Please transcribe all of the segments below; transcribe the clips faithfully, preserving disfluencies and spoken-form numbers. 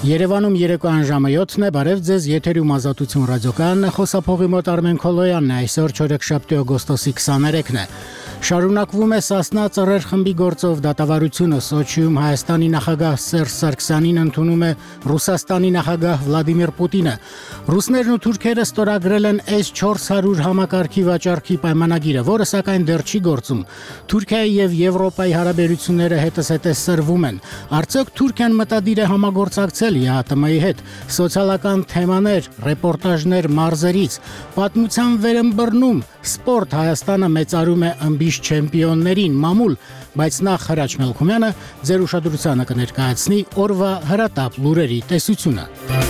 Երևանում երեկոյան ժամը յոթն է, բարև ձեզ, եթերում Ազատություն ռադիոկայանն է, խոսափողի մոտ Արմեն Քոլոյանն է, այսօր չորեքշաբթի օգոստոսի քսաներեքն է։ Շարունակվում է Սասնա ծռեր խմբի գործով դատավարությունը, Սոչիում Հայաստանի նախագահ Սերժ Սարգսյանին ընդունում է Ռուսաստանի նախագահ Վլադիմիր Պուտինը։ Ռուսներն ու թուրքերը ստորագրել են էս չորս հարյուր համակարգի վաճառքի պայմանագիրը, որը սակայն դեռ չի գործում։ Թուրքիայի եւ Եվրոպայի հարաբերությունները հետզհետե սրվում են։ Արդյոք Թուրքիան մտադիր է համագործակցել ԵԱՏՄ-ի հետ։ Սոցիալական թեմաներ, ռեպորտաժներ մարզերից, պատմության վերըմբռնում, սպորտ Հայաստանը մեծարում է ըմբիշ չեմպիոններին, մամուլ, բայց նախ Հրաչ Մելքումյանը ձեր ուշադրությանը կներկայացնի օրվա հրատապ լուրերի տեսությունը։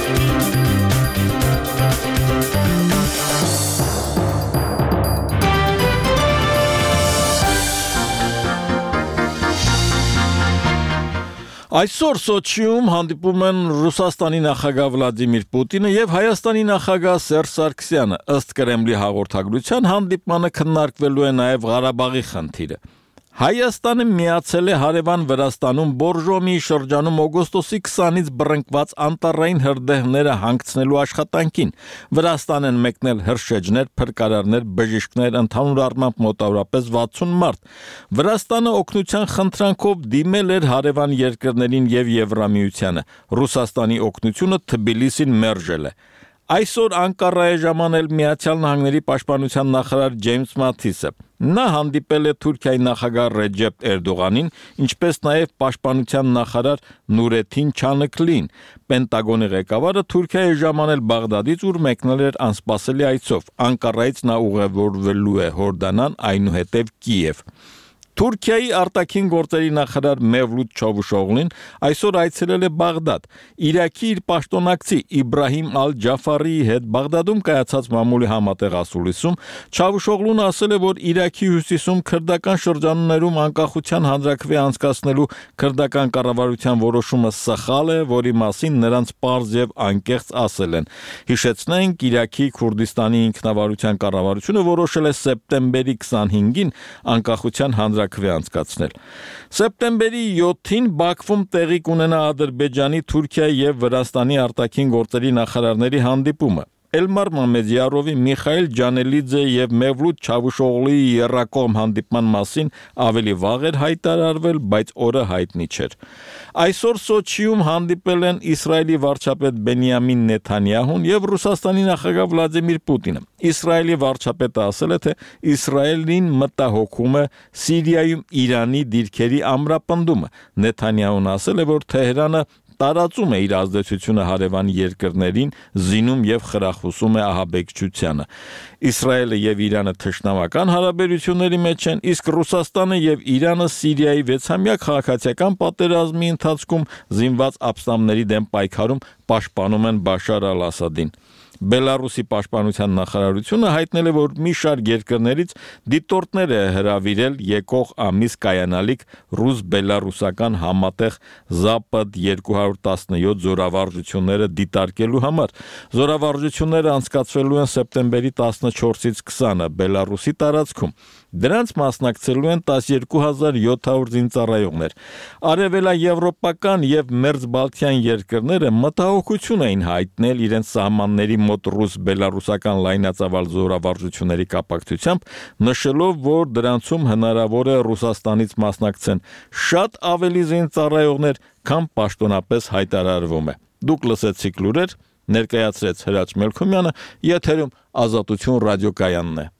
Այսօր Սոչիում հանդիպում են Ռուսաստանի նախագահ Վլադիմիր Պուտինը եւ Հայաստանի նախագահ Սերժ Սարգսյանը։ Ըստ Կրեմլի հաղորդագրության հանդիպմանը քննարկվելու է նաեւ Ղարաբաղի խնդիրը։ Հայաստանը միացել է հարևան Վրաստանում Բորժոմիի շրջանում օգոստոսի քսանից բռնկված անտառային հրդեհները հանգցնելու աշխատանքին։ Վրաստան են մեկնել հրշեջներ, փրկարարներ, բժիշկներ, ընդհանուր առմամբ մոտավորապես վաթսուն մարդ։ Վրաստանը օգնության խնդրանքով դիմել էր հարևան երկրներին եւ Եվրամիությանը։ Ռուսաստանի օգնությունը Թբիլիսին մերժել է։ Այսօր Անկարայի ժամանել Միացյալ Նահանգների պաշտպանության նախարար Ջեյմս Մաթիսը։ Նա հանդիպել է Թուրքիայի նախագահ Ռեջեփ Էրդողանին, ինչպես նաև պաշտպանության նախարար Նուրեթին Չանıkլին։ Պենտագոնի ղեկավարը Թուրքիայի ժամանել Բաղդադից, ուր մեկնել էր անսպասելի այցով։ Անկարայից նա ուղևորվելու է Հորդանան, այնուհետև Կիև։ Թուրքիայի արտաքին գործերի նախարար Մևլութ Չավուշօղլին այսօր այցելել է Բաղդադ։ Իրաքի իր պաշտոնակցի Իբրահիմ Ալ-Ջաֆարիի հետ Բաղդադում կայացած մամուլի համատեղ ասուլիսում Չավուշօղլուն ասել է, որ Իրաքի հյուսիսում քրդական շրջաններում անկախության հանրաքվե անցկացնելու քրդական կառավարության որոշումը սխալ է, որի մասին նրանց պարզ եւ անկեղծ ասել են։ Հիշեցնենք, Իրաքի Քուրդիստանի ինքնավարության կառավարությունը որոշել է սեպտեմբերի քսանհինգին անկախության հանրաքվե քվե անցկացնել։ Սեպտեմբերի յոթին Բաքվում տեղի կունենա Ադրբեջանի, Թուրքիայի եւ Վրաստանի արտաքին գործերի նախարարների հանդիպումը։ Էլմար Մամեդյարովի, Միխայել Ջանելիձե եւ Մևլութ Չավուշօղլիի երրակողմ հանդիպման մասին ավելի վաղ էր հայտարարվել, բայց օրը հայտնի չէր։ Այսօր Սոչիում հանդիպել են Իսրայելի վարչապետ Բենյամին Նեթանյահուն եւ Ռուսաստանի նախագահ Վլադիմիր Պուտինը։ Իսրայելի վարչապետը ասել է, թե Իսրայելին մտահոգում է Սիրիայում Իրանի դիրքերի ամրապնդումը։ Նեթանյահուն ասել է, որ Թեհրանը տարածում է իր ազդեցությունը հարևան երկրներին, զինում եւ խրախուսում է ահաբեկչությանը։ Իսրայելը եւ Իրանը թշնամական հարաբերությունների մեջ են, իսկ Ռուսաստանը եւ Իրանը Սիրիայի վեցամյա քաղաքացիական պատերազմի ընթացքում զինված ապստամբների դեմ պայքարում պաշտպանում են Բաշար Ալ-Ասադին։ Բելարուսի պաշտպանության նախարարությունը հայտնել է, որ մի շարք երկրներից դիտորդներ է հրավիրել եկող ամիս կայանալիք ռուս-բելարուսական համատեղ Զապադ երկու հարյուր տասնյոթ զորավարժությունները դիտարկելու համար։ Զորավարժությունները անցկացվելու են սեպտեմբերի տասնչորսից քսանը Բելարուսի տարածքում։ Դրանց մասնակցելու են տասնյոթ հազար յոթ հարյուր զինծառայողներ։ Արևելաեվրոպական եւ մերձբալթյան երկրները մտահոգություն էին հայտնել իրենց սահմանների մոտ ռուս-բելարուսական լայնածավալ զորավարժությունների կապակցությամբ, նշելով, որ դրանցում հնարավոր է Ռուսաստանից մասնակցեն շատ ավելի զինծառայողներ, քան պաշտոնապես հայտարարվում է։ Դուք լսեցիք լուրեր, ներկայացրեց Հրաչ Մելքումյանը, եթերում Ազատություն ռադիոկայանն է։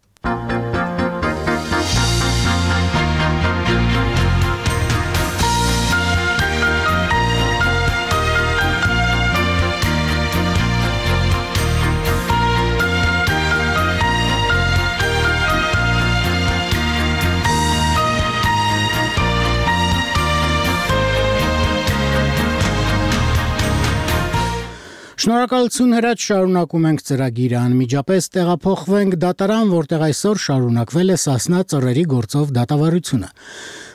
Շնորհակալություն Հրաչ, շարունակում ենք ծրագիրը, անմիջապես տեղափոխվենք դատարան, որտեղ այսօր շարունակվել է Սասնա ծռերի գործով դատավարությունը։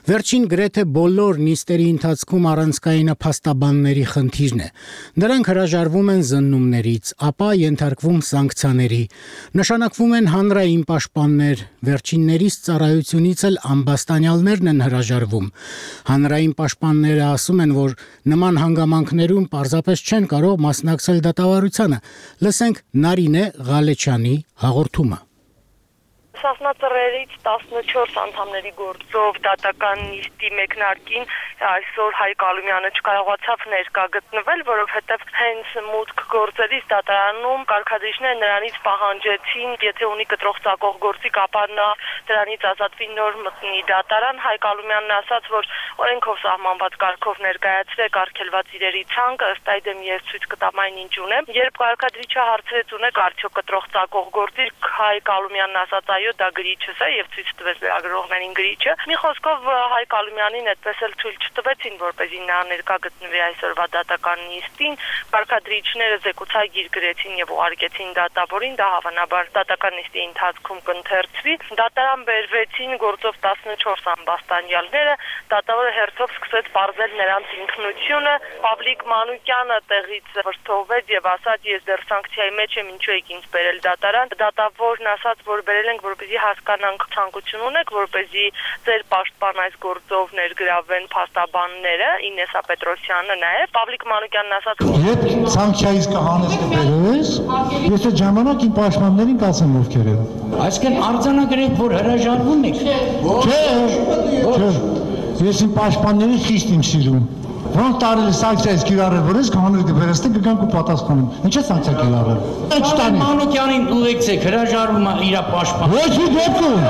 Վերջին գրեթե բոլոր նիստերի ընթացքում առանցքայինը փաստաբանների խնդիրն է։ Նրանք հրաժարվում են զննումներից, ապա ենթարկվում սանկցիաների, նշանակվում են հանրային պաշտպաններ, վերջիններիս ծառայությունից էլ ամբաստանյալներն են հրաժարվում։ Հանրային պաշտպանները ասում են, որ նման հանգամանքներում պարզապես չեն կարող մասնակցել դատավարությանը։ Լսենք Նարինե Ղալեչյանի հաղորդումը։ Սասնա ծռերից տասնչորս անդամների գործով դատական նիստի մեկնարկին այսօր Հայկ Ալումյանը չկարողացավ ներկա գտնվել, որովհետև հենց մուտք գործելիս դատարանում կարգադրիչները նրանից պահանջեցին, եթե ունի կտրող ծակող գործիք, ապա նա դրանից ազատվի, նոր մտնի դատարան։ Հայկ Ալումյանն ասաց, որ օրենքով սահմանված կարգով ներկայացրեք արգելված իրերի ցանկը, ըստ այդմ ես ցույց կտամ այն ինչ ունեմ։ Երբ կարգադրիչը հարցրեց ունեք արդյոք կտրող ծակող գործիք, Հայկ Ալումյանն ասաց այո, դա գրիչս է եւ ցույց տվեց լրագրողներին գրիչը։ Մի խոսքով Հայկ Ալումյանին այդպես էլ ցույց չտվեցին, որպեսզի նա ներկա գտնվի այսօրվա դատական նիստին։ Կարգադրիչները զեկուցագիր գրեցին եւ ուղարկեցին դատավորին, դա հավանաբար դատական նիստի ընթացքում կընթերցվի։ Դատարան բերվեցին գործով տասնչորս ամբաստանյալները, դատավորը հերթով սկսեց բարձել նրանց ինքնությունը։ Պավլիկ Մանուկյանը տեղից վրդովվեց եւ ասաց ես դեռ սանկցիայի մեջ եմ, ինչու եք ինձ բերել դատարան։ Դատավորն ասաց, որ բերել ենք, որպեսզի հասկանանք ցանկություն ունեք, որպեսզի ձեր պաշտպան այս գործով ներգրավեն փաստաբանները, Ինեսա Պետրոսյանը նաեւ։ Պավլիկ Մանուկյանն ասաց, Եվ սանկցիայից կհանես կբերես, ես այդ ժամանակ իմ պաշտպաններին կասեմ ովքեր են։ Այսինքն արձանագրեք, որ հրաժարվում եք։ Չէ, չէ։ Ես իմ պաշտպաններին խիստ եմ սիրում։ Ոնց տարել սանկցիայից կիրառել, որ ես կհանել կբերես, դե կգանք ու պատասխանեմ։ Ինչ է սանկցիա կիրառել։ Ինչ տանի։ Մանուկյանին ուղեկցեք, հրաժարվում է իր պաշտպան։ Ոչ մի դեպքում։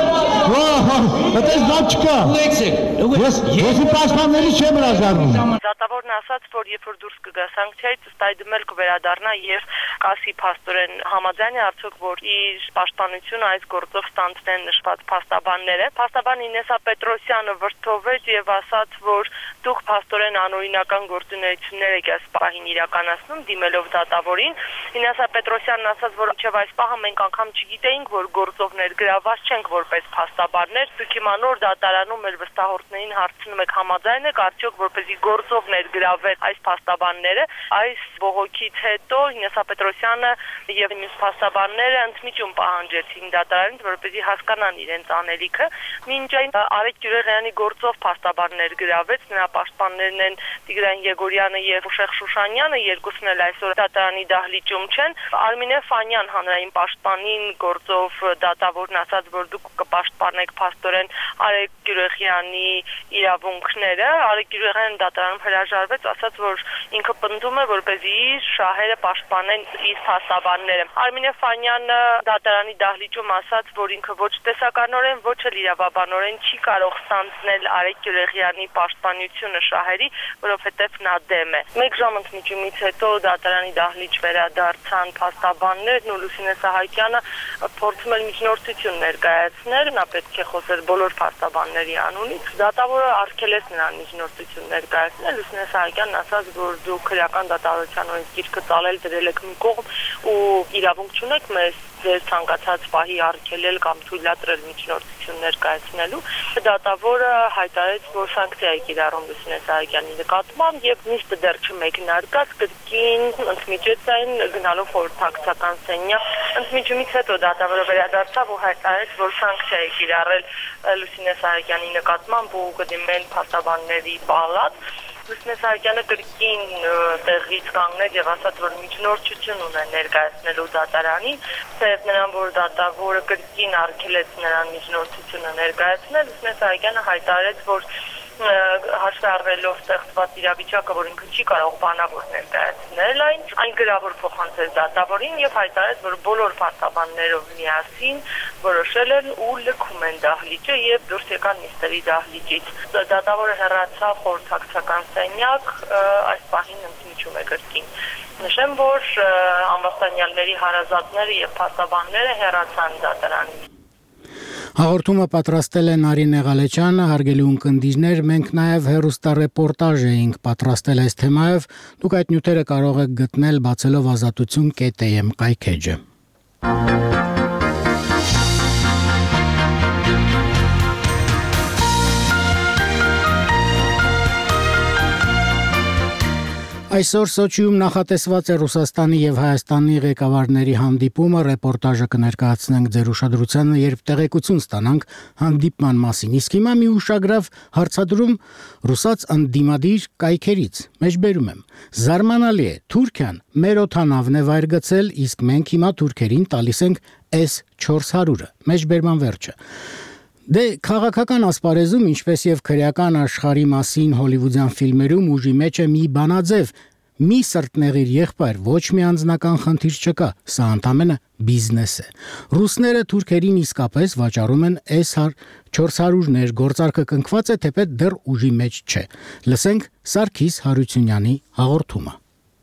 Դա դες բան չկա։ Ուղեկցեք։ Ես ես իմ պաշտպանների չեմ հրաժարվում։ Դատավորն ասաց, որ երբ որ դուրս կգա սանկցիայից, ըստ այդմ էլ կվերադառնա եւ կասի փաստորեն համաձայն է արդյոք, որ իր պաշտպանությունը այս գործով ստանձնեն նշված փաստաբանները։ Փաստաբան Ինեսա Պետրոսյանը վրդովվեց եւ ասաց, որ դուք փաստորեն անօրինական գործունեություններ եք այս պահին իրականացնում, դիմելով դատավորին։ Ինեսա Պետրոսյանն ասաց, որ մինչև այս պահը մենք անգամ չգիտեինք, որ գործով ներգրավված չենք որպես փաստաբաններ։ Դուք հիմա նոր դատարանում մեր վստահորդներին հարցնում եք համաձայն եք արդյոք, որպեսզի գործով ներգրավեն այս փաստաբանները։ Այս բողոքից հետո Ինեսա Պետրոսյանը եւ մյուս փաստաբանները ընդմիջում պահանջեցին դատարանից, որպեսզի հասկանան իրենց անելիքը։ Մինչ այն Արեգ Գյուղեղյանի գործով փաստաբան ներգրավեց, նրա պաշտպաններն են Տիգրան Եգորյանը եւ Ուշեղ Շուշանյանը, երկուսն էլ այսօր դատարանի դահլիճում չեն։ Արմինե Ֆանյան հանրային պաշտպանին գործով դատավորն ասաց, որ դուք կպաշտպանեք փաստորեն Արեգ Գյուղեղյանի իրավունքները։ Արեգ Գյուղեղյանը դատարանում հրաժարվեց, ասաց, որ ինքը պնդում է, որպեսզի իր շահերը պաշտպանեն իր փաստաբանները։ Արմինե Ֆանյանը դատարանի դահլիճում ասաց, որ ինքը ոչ տեսականորեն, ոչ էլ իրավաբանորեն չի կարող ստանձնել Արեգ Գյուղեղյանի պաշտպանությունը շահերի, որովհետև նա դեմ է։ Մեկ ժամ ընդմիջումից հետո դատարանի դահլիճ վերադարձան փաստաբաններն ու Լուսինե Սահակյանը փորձում էր միջնորդություն ներկայացնել, նա պետք է խոսեր բոլոր փաստաբանների անունից։ Դատավորը արգելեց նրան միջնորդություն ներկայացնել։ Լուսինե Սահակյանն ասաց, որ դուք քրեական դատավարության օրենքի գիրքը ծալել դրել եք մի կողմ ու իրավունք չունեք մեզ ձեր ցանկացած պահի արգելել կամ թույլատրել միջնորդություն ներկայացնելու։ Դատավորը հայտարարեց, որ սանկցիա է կիրառում Լուսինե Սահակյանի նկատմամբ եւ նիստը դեռ չմեկնարկած, կրկին ընդմիջեց այն գնալով խորհրդակցական սենյակ։ Ընդմիջումից հետո դատավորը վերադարձավ ու հայտարարեց, որ սանկցիա է կիրառել Լուսինե Սահակյանի նկատմամբ ու կդիմեն փաստաբանների պալատ։ Լուսինե Սահակյանը կրկին տեղից կանգնեց եւ ասաց, որ միջնորդություն ունեն ներկայացնելու դատարանին, թեև նրան որ դատավորը կրկին արգելեց նրան միջնորդությունը ներկայացնել, Լուսինե Սահակյանը հայտարարեց, որ հաշվի առնելով ստեղծված իրավիճակը, որ ինքը չի կարող բանավոր ներկայացնել այն, այն գրավոր փոխանցեց դատավորին եւ հայտարարեց, որ բոլոր փաստաբաններով միասին որոշել են ու լքում են դահլիճը եւ դուրս եկան նիստերի դահլիճից։ Դատավորը հեռացավ խորհրդակցական սենյակ, այս պահին ընդմիջում է կրկին։ Նշեմ, որ ամբաստանյալների հարազատները եւ փաստաբանները հեռացան դատարանից։ Հաղորդումը պատրաստել է Նարինե Ղալեչյանը, հարգելի ունկնդիրներ, մենք նաև հեռուստառեպորտաժ էինք պատրաստել այս թեմայով, դուք այդ նյութերը կարող եք գտնել բացելով ազատություն կետ է էմ կայքեջը։ Այսօր Սոչիում նախատեսված է Ռուսաստանի եւ Հայաստանի ղեկավարների հանդիպումը, ռեպորտաժը կներկայացնենք ձեր ուշադրությանը, երբ տեղեկություն ստանանք հանդիպման մասին։ Իսկ հիմա մի ուշագրավ հարցադրում ռուսաց ընդդիմադիր կայքերից։ Մեջբերում եմ. զարմանալի է, Թուրքիան մեր օդանավն է վայր գցել, իսկ մենք հիմա թուրքերին տալիս ենք S չորս հարյուրը։ Մեջբերման վերջը։ Դե քաղաքական ասպարեզում, ինչպես եւ քրեական աշխարհի մասին հոլիվուդյան ֆիլմերում ուժի մեջ է մի բանաձև՝ մի սրտնեղիր եղբայր, ոչ մի անձնական խնդիր չկա, սա ընդամենը բիզնես է։ Ռուսները թուրքերին իսկապես վաճառում են S չորս հարյուրներ, գործարքը կնքված է, թեպետ դեռ ուժի մեջ չէ։ Լսենք Սարգիս Հարությունյանի հաղորդումը։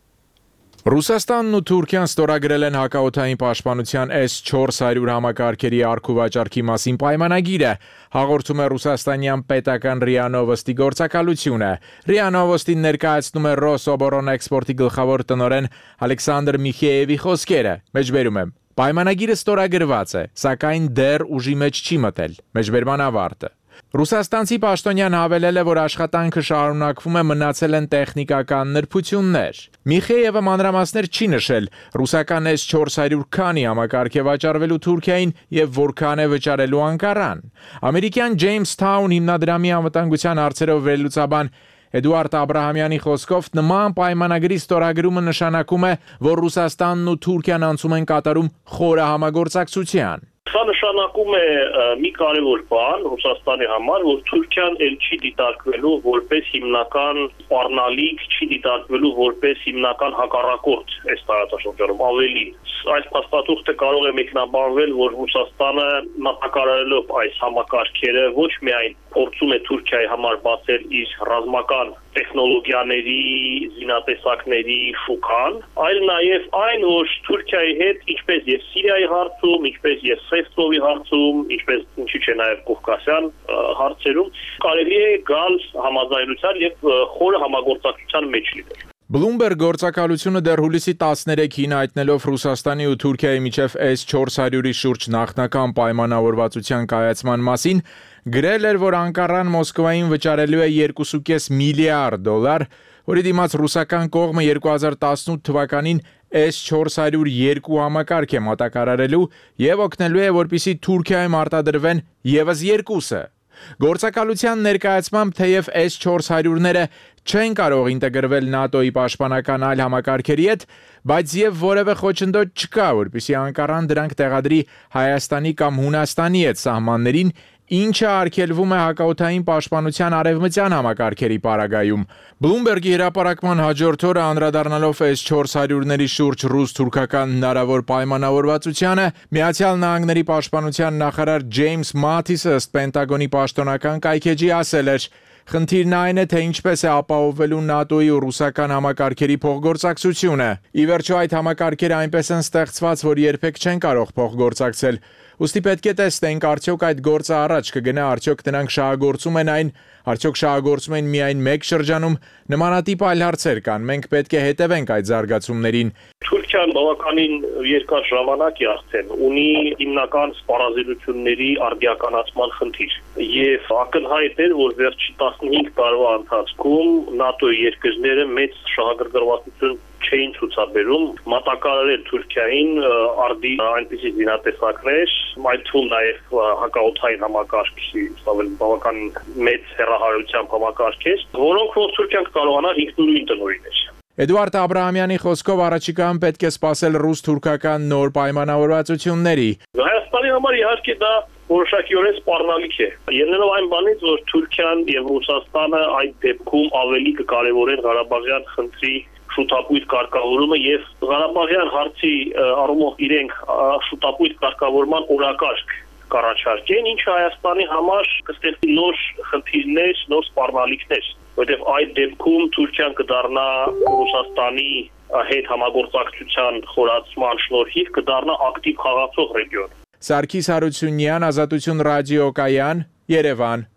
Ռուսաստանն ու Թուրքիան ստորագրել են հակաօդային պաշտպանության S չորս հարյուր համակարգերի առք ու վաճառքի մասին պայմանագիրը, հաղորդում է ռուսաստանյան պետական ՌԻԱ Նովոստի գործակալությունը։ ՌԻԱ Նովոստին ներկայացնում է Ռոսոբոռոնէքսպորտի գլխավոր տնօրեն Ալեքսանդր Միխեևի խոսքերը։ Մեջբերում եմ. Պայմանագիրը ստորագրված է, սակայն դեռ ուժի մեջ չի մտել։ Մեջբերման ավարտը։ Ռուսաստանցի պաշտոնյան հավելել է, որ աշխատանքը շարունակվում է, մնացել են տեխնիկական նրբություններ։ Միխեևը մանրամասներ չի նշել ռուսական S չորս հարյուր քանի համակարգ է վաճառվելու Թուրքիային եւ որքան է վճարելու Անկարան։ Ամերիկյան Jamestown հիմնադրամի անվտանգության հարցերով վերլուծաբան Էդուարդ Աբրահամյանի խոսքով նման պայմանագրի ստորագրումը նշանակում է, որ Ռուսաստանն ու Թուրքիան անցում են կատարում խորը համագործակցության։ Սա նշանակում է մի կարևոր բան Ռուսաստանի համար, որ Թուրքիան էլ չի դիտարկվելու որպես հիմնական սպառնալիք, չի դիտարկվելու որպես հիմնական հակառակորդ այս տարածաշրջանում, ավելին։ Այս փաստաթուղթը կարող է մեկնաբանվել, որ Ռուսաստանը մատակարարելով այս համակարգերը ոչ միայն փորձում է Թուրքիայի համար բացել իր ռազմական տեխնոլոգիաների, զինատեսակների շուկան, այլ նաև այն, որ Թուրքիայի հետ, ինչպես եւ Սիրիայի հարցում, ինչպես եւ Սեֆտովի հարցում, ինչպես ինչի՞ չէ նաև Կովկասյան հարցերում, կարելի է գալ համաձայնության եւ խորը համագործակցության մեջ լինել։ Bloomberg գործակալությունը դեռ հուլիսի տասներեքին հայտնելով Ռուսաստանի ու Թուրքիայի միջև S չորս հարյուրի շուրջ նախնական պայմանավորվածության կայացման մասին գրել էր, որ Անկարան Մոսկվային վճարելու է երկու կoma պենս միլիարդ դոլար, որի դիմաց ռուսական կողմը երկու հազար տասնութ թվականին S չորս հարյուր երկու համակարգ է մատակարարելու եւ օգնելու է, որպեսզի Թուրքիայում արտադրվեն եւս երկուսը։ Գործակալության ներկայացմամբ թեև S չորս հարյուրները չեն կարող ինտեգրվել ՆԱՏՕ-ի պաշտպանական այլ համակարգերի հետ, բայց եւ որևէ խոչընդոտ չկա, որպեսզի Անկարան դրանք տեղադրի Հայաստանի կամ Հունաստանի հետ սահմաններին, ինչը արգելվում է հակաօդային պաշտպանության արևմտյան համակարգերի պարագայում։ Bloomberg-ի հրապարակման հաջորդ օրը անդրադառնալով S չորս հարյուրների շուրջ ռուս-թուրքական հնարավոր պայմանավորվածությանը, Միացյալ Նահանգների պաշտպանության նախարար Ջեյմս Մաթիսը ըստ Պենտագոնի պաշտոնական կայքեջի ասել էր. Խնդիրն այն է, թե ինչպես է ապահովվելու ՆԱՏՕ-ի ու ռուսական համակարգերի փոխգործակցությունը։ Ի վերջո այդ համակարգերը այնպես են ստեղծված, որ երբեք չեն կարող փոխգործակցել։ Ուստի պետք է տեսնենք, արդյոք այդ գործը առաջ կգնա, արդյոք դրանք շահագործում են այն, արդյոք շահագործում են միայն մեկ շրջանում, նմանատիպ այլ հարցեր կան, մենք պետք է հետևենք այդ զարգացումներին։ Թուրքիան բավականին երկար ժամանակ է արդեն ունի հիմնական սպառազինությունների արդիականացման խնդիր եւ ակնհայտ է, որ վերջի տասնհինգ տարվա ընթացքում ՆԱՏՕ-ի երկրները մեծ շահագրգռվածություն չէին ցուցաբերում մատակարարել Թուրքիային արդի այնպիսի զինատեսակներ, այդ թվում նաև հակաօդային համակարգի բավական մեծ հեռահարությամբ համակարգեր, որոնք ով Թուրքիան կարողանա ինքնուրույն տնօրինել։ Էդուարդ Աբրահամյանի խոսքով առաջիկայում պետք է սպասել ռուս-թուրքական նոր պայմանավորվածությունների։ Հայաստանի համար իհարկե դա որոշակիորեն սպառնալիք է։ Ելնելով այն բանից, որ Թուրքիան եւ Ռուսաստանը այդ դեպքում ավելի կկարևորեն Ղարաբաղյան խնդրի շուտապույտ կարգավորումը եւ Ղարաբաղյան հարցի առումով իրենք շուտապույտ կարգավորման օրակարգ կառաջարկեն, ինչը Հայաստանի համար կստեղծի նոր խնդիրներ, նոր սպառնալիքներ, որտեղ այդ դեպքում Թուրքիան կդառնա Ռուսաստանի հետ համագործակցության խորացման շնորհիվ կդառնա ակտիվ խաղացող ռեգիոն։ Սարգիս Հարությունյան, Ազատություն ռադիոկայան, Երևան։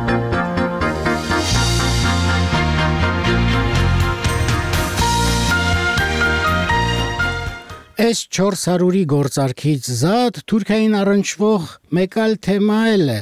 S չորս հարյուրի գործարքից զատ Թուրքիային առնչվող մեկ այլ թեմա էլ է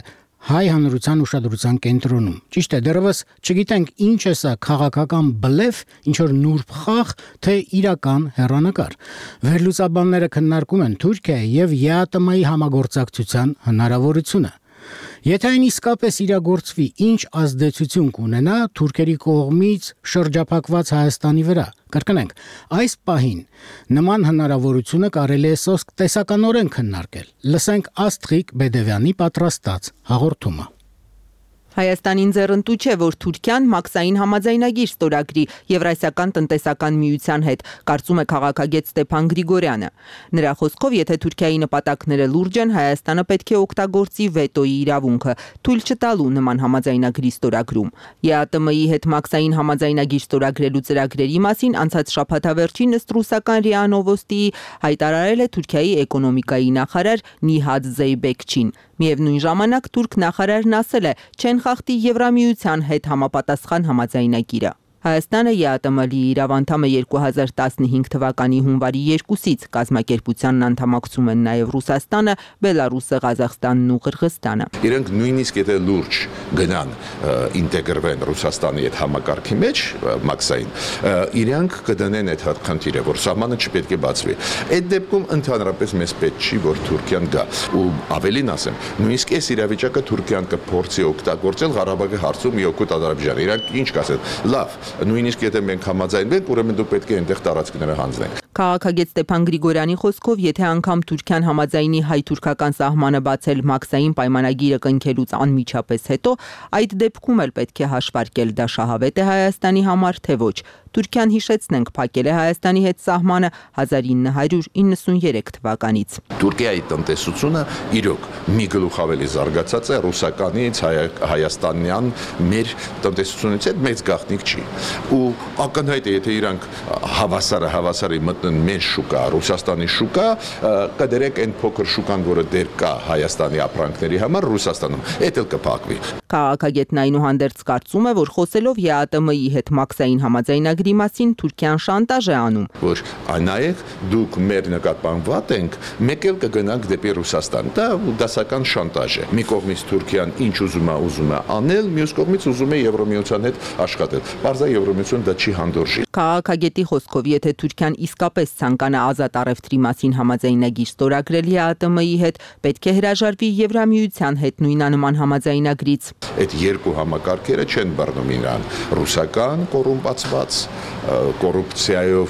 հայ հանրության ուշադրության կենտրոնում։ Ճիշտ է, դեռևս չգիտենք ինչ է սա քաղաքական բլեֆ, ինչ որ նուրբ խաղ, թե իրական հեռանկար։ Վերլուծաբանները քննարկում են Թուրքիայի եւ ԵԱՏՄ-ի համագործակցության հնարավորությունը։ Եթե այն իսկապես իրագործվի, ինչ ազդեցություն կունենա թուրքերի կողմից շրջափակված Հայաստանի վրա։ Կրկնենք, այս պահին նման հնարավորությունը կարելի է սոսկ տեսականորեն քննարկել։ Լսենք Աստղիկ Բեդևյանի պատրաստած հաղորդումը։ Հայաստանին ձեռնտու չէ, որ Թուրքիան մաքսային համաձայնագիր ստորագրի Եվրասիական տնտեսական միության հետ, կարծում է քաղաքագետ Ստեփան Գրիգորյանը։ Նրա խոսքով, եթե Թուրքիայի նպատակները լուրջ են, Հայաստանը պետք է օգտագործի վետոյի իրավունքը, թույլ չտալու նման համաձայնագրի ստորագրում։ ԵԱՏՄ-ի հետ մաքսային համաձայնագիր ստորագրելու ծրագրերի մասին անցած շաբաթավերջին ըստ ռուսական ՌԻԱ Նովոստիի հայտարարել է Թուրքիայի էկոնոմիկայի նախարար Նիհադ Զեյբեքչին։ Միևնույն ժամանակ թուրք նախարարն ասել է, չեն խախտի Եվրամիության հետ համապատասխան համաձայնագիրը։ Հայաստանը ԵԱՏՄ-ի իրավանդամ է երկու հազար տասնհինգ թվականի հունվարի երկուսից, կազմակերպությանն անդամակցում են նաև Ռուսաստանը, Բելարուսը, Ղազախստանն ու Կырգызստանը։ Իրենք նույնիսկ եթե լուրջ գնան ինտեգրվեն Ռուսաստանի հետ համակարգի մեջ, մաքսային, իրենք կդնեն այդ խնդիրը, որ սահմանը չպետք է բացվի։ Այդ դեպքում ընդհանրապես մեզ պետք չի, որ Թուրքիան գա։ Ու ավելին ասեմ, նույնիսկ այս իրավիճակը Թուրքիան կփորձի օգտագործել Ղարաբաղի հարցում մի օգուտ Ադրբեջան։ Իրանք ինչ կասեն, լավ, նույնիսկ եթե մենք համաձայնվենք, ուրեմն դու պետք է այնտեղ տարածքները հանձնենք։ Քաղաքագետ Ստեփան Գրիգորյանի խոսքով, եթե անգամ Թուրքիան համաձայնի հայ-թուրքական սահմանը բացել մաքսային պայմանագիրը կնքելուց անմիջապես հետո, այդ դեպքում էլ պետք է հաշվարկել դա շահավետ է Հայաստանի համար, թե ոչ։ Թուրքիան, հիշեցնենք, փակել է Հայաստանի հետ սահմանը հազար ինը հարյուր իննսուններեք թվականից։ Թուրքիայի տնտեսությունը իրոք մի գլուխ ավելի զարգացած է ռուսականից, հայաստանյան մեր տնտեսությունից այդ մեծ գաղտնիք չի։ Ու ակնհայտ է, եթե իրանք հավասարը հավասարի մտնեն մեր շուկա, Ռուսաստանի շուկա, կդրեք այն փոքր շուկան, որը դեռ կա Հայաստանի ապրանքների համար Ռուսաստանում, այդ էլ կփակվի։ Քաղաքագետն այնուհանդերձ կարծում է, որ խոսելով ԵԱՏՄ-ի հետ մաքսային համաձայնագրի մասին Թուրքիան շանտաժ է անում, որ նայեք, դուք մեր նկատմամբ վատ ենք, մեկ էլ կգնանք դեպի Ռուսաստան։ Դա դասական շանտաժ է։ Մի կողմից Թուրքիան ինչ ուզում է, ուզում է անել, մյուս կողմից ուզում է Եվրամիության հետ աշխատել։ Պարզա Եվրամիությունը դա չի հանդուրժի։ Քաղաքագետի խոսքով, եթե Թուրքիան իսկապես ցանկանա ազատ առևտրի մասին համաձայնագիր ստորագրել ԵԱՏՄ-ի հետ, պետք է հրաժարվի Եվրամիության հետ նույնանման համաձայնագրից։ Այդ երկու համակարգերը չեն բռնում իրան։ Ռուսական կոռումպացված, կոռուպցիայով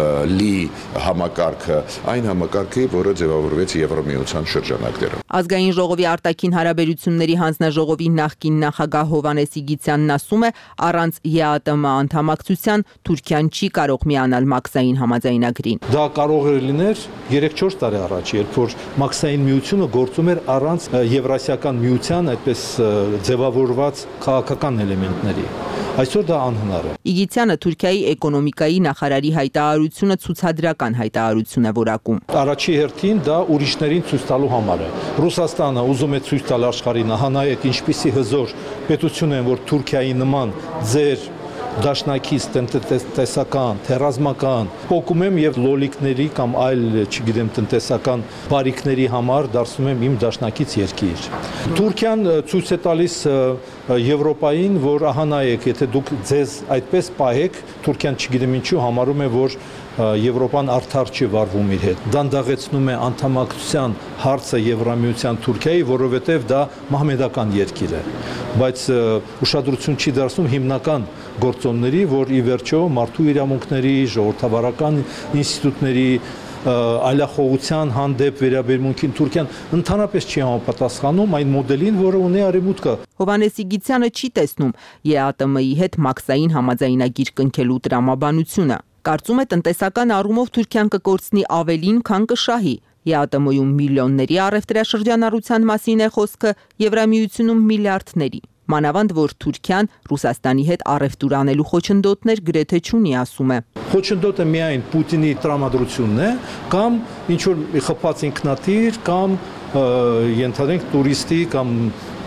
լի համակարգը, այն համակարգը, որը ձևավորվեց Եվրամիության շրջանակներում։ Ազգային ժողովի արտաքին հարաբերությունների հանձնաժողովի նախկին նախագահ Հովհաննես Իգիթյանն ասում է, առանց ԵԱՏՄ անդամակցության Թուրքիան չի կարող միանալ մաքսային համաձայնագրին։ Դա կարող էր լինել երեք-չորս տարի առաջ, երբ որ մաքսային միությունը գործում էր առանց Եվրասիական միության այդպես ձևավորված քաղաքական էլեմենտների։ Այսօր դա անհնար է։ Իգիթյանը Թուրքիայի էկոնոմիկայի նախարարի հայտարարությունը ցուցադրական հայտարարություն է որակում։ Առաջի հերթին դա ուրիշներին ցույց տալու համար է։ Ռուսաստանը ուզում է ցույց տալ աշխարհին, հանայեք ինչպիսի հզոր պետություն են, որ Թուրքիայի նման ձեր դաշնակից տնտեսական, թե ռազմական, փոկում եմ եւ լոլիկների կամ այլ, չգիտեմ, տնտեսական բարիքների համար դարձնում եմ իմ դաշնակից երկիր։ Թուրքիան ցույց է տալիս Եվրոպային, որ ահա նայեք, եթե դուք ձեզ այդպես պահեք, Թուրքիան չգիտեմ ինչու համարում է, որ Եվրոպան արդար չի վարվում իր հետ։ Դանդաղեցնում է անդամակցության հարցը Եվրամիության Թուրքիայի, որովհետև դա մահմեդական երկիր է, բայց ուշադրություն չի դարձնում հիմնական գործոնների, որ ի վերջո մարդու իրավունքների, ժողովրդավարական ինստիտուտների, այլախոհության հանդեպ վերաբերմունքին Թուրքիան ընդհանրապես չի համապատասխանում այն մոդելին, որը ունի Արևմուտքը։ Հովհաննես Իգիթյանը չի տեսնում ԵԱՏՄ-ի հետ մաքսային համաձայնագիր կնքելու տրամաբանությունը։ Կարծում է տնտեսական առումով Թուրքիան կկորցնի ավելին, քան կշահի։ ԵԱՏՄ-ում միլիոնների առևտրաշրջանառության մասին է խոսքը, Եվրամիությունում միլիարդների։ Մանավանդ որ Թուրքիան Ռուսաստանի հետ առևտուր անելու խոչընդոտներ գրեթե չունի, ասում է։ Խոչընդոտը միայն Պուտինի տրամադրությունն է, կամ ինչ որ խփած ինքնաթիռ, կամ ենթադրենք տուրիստի կամ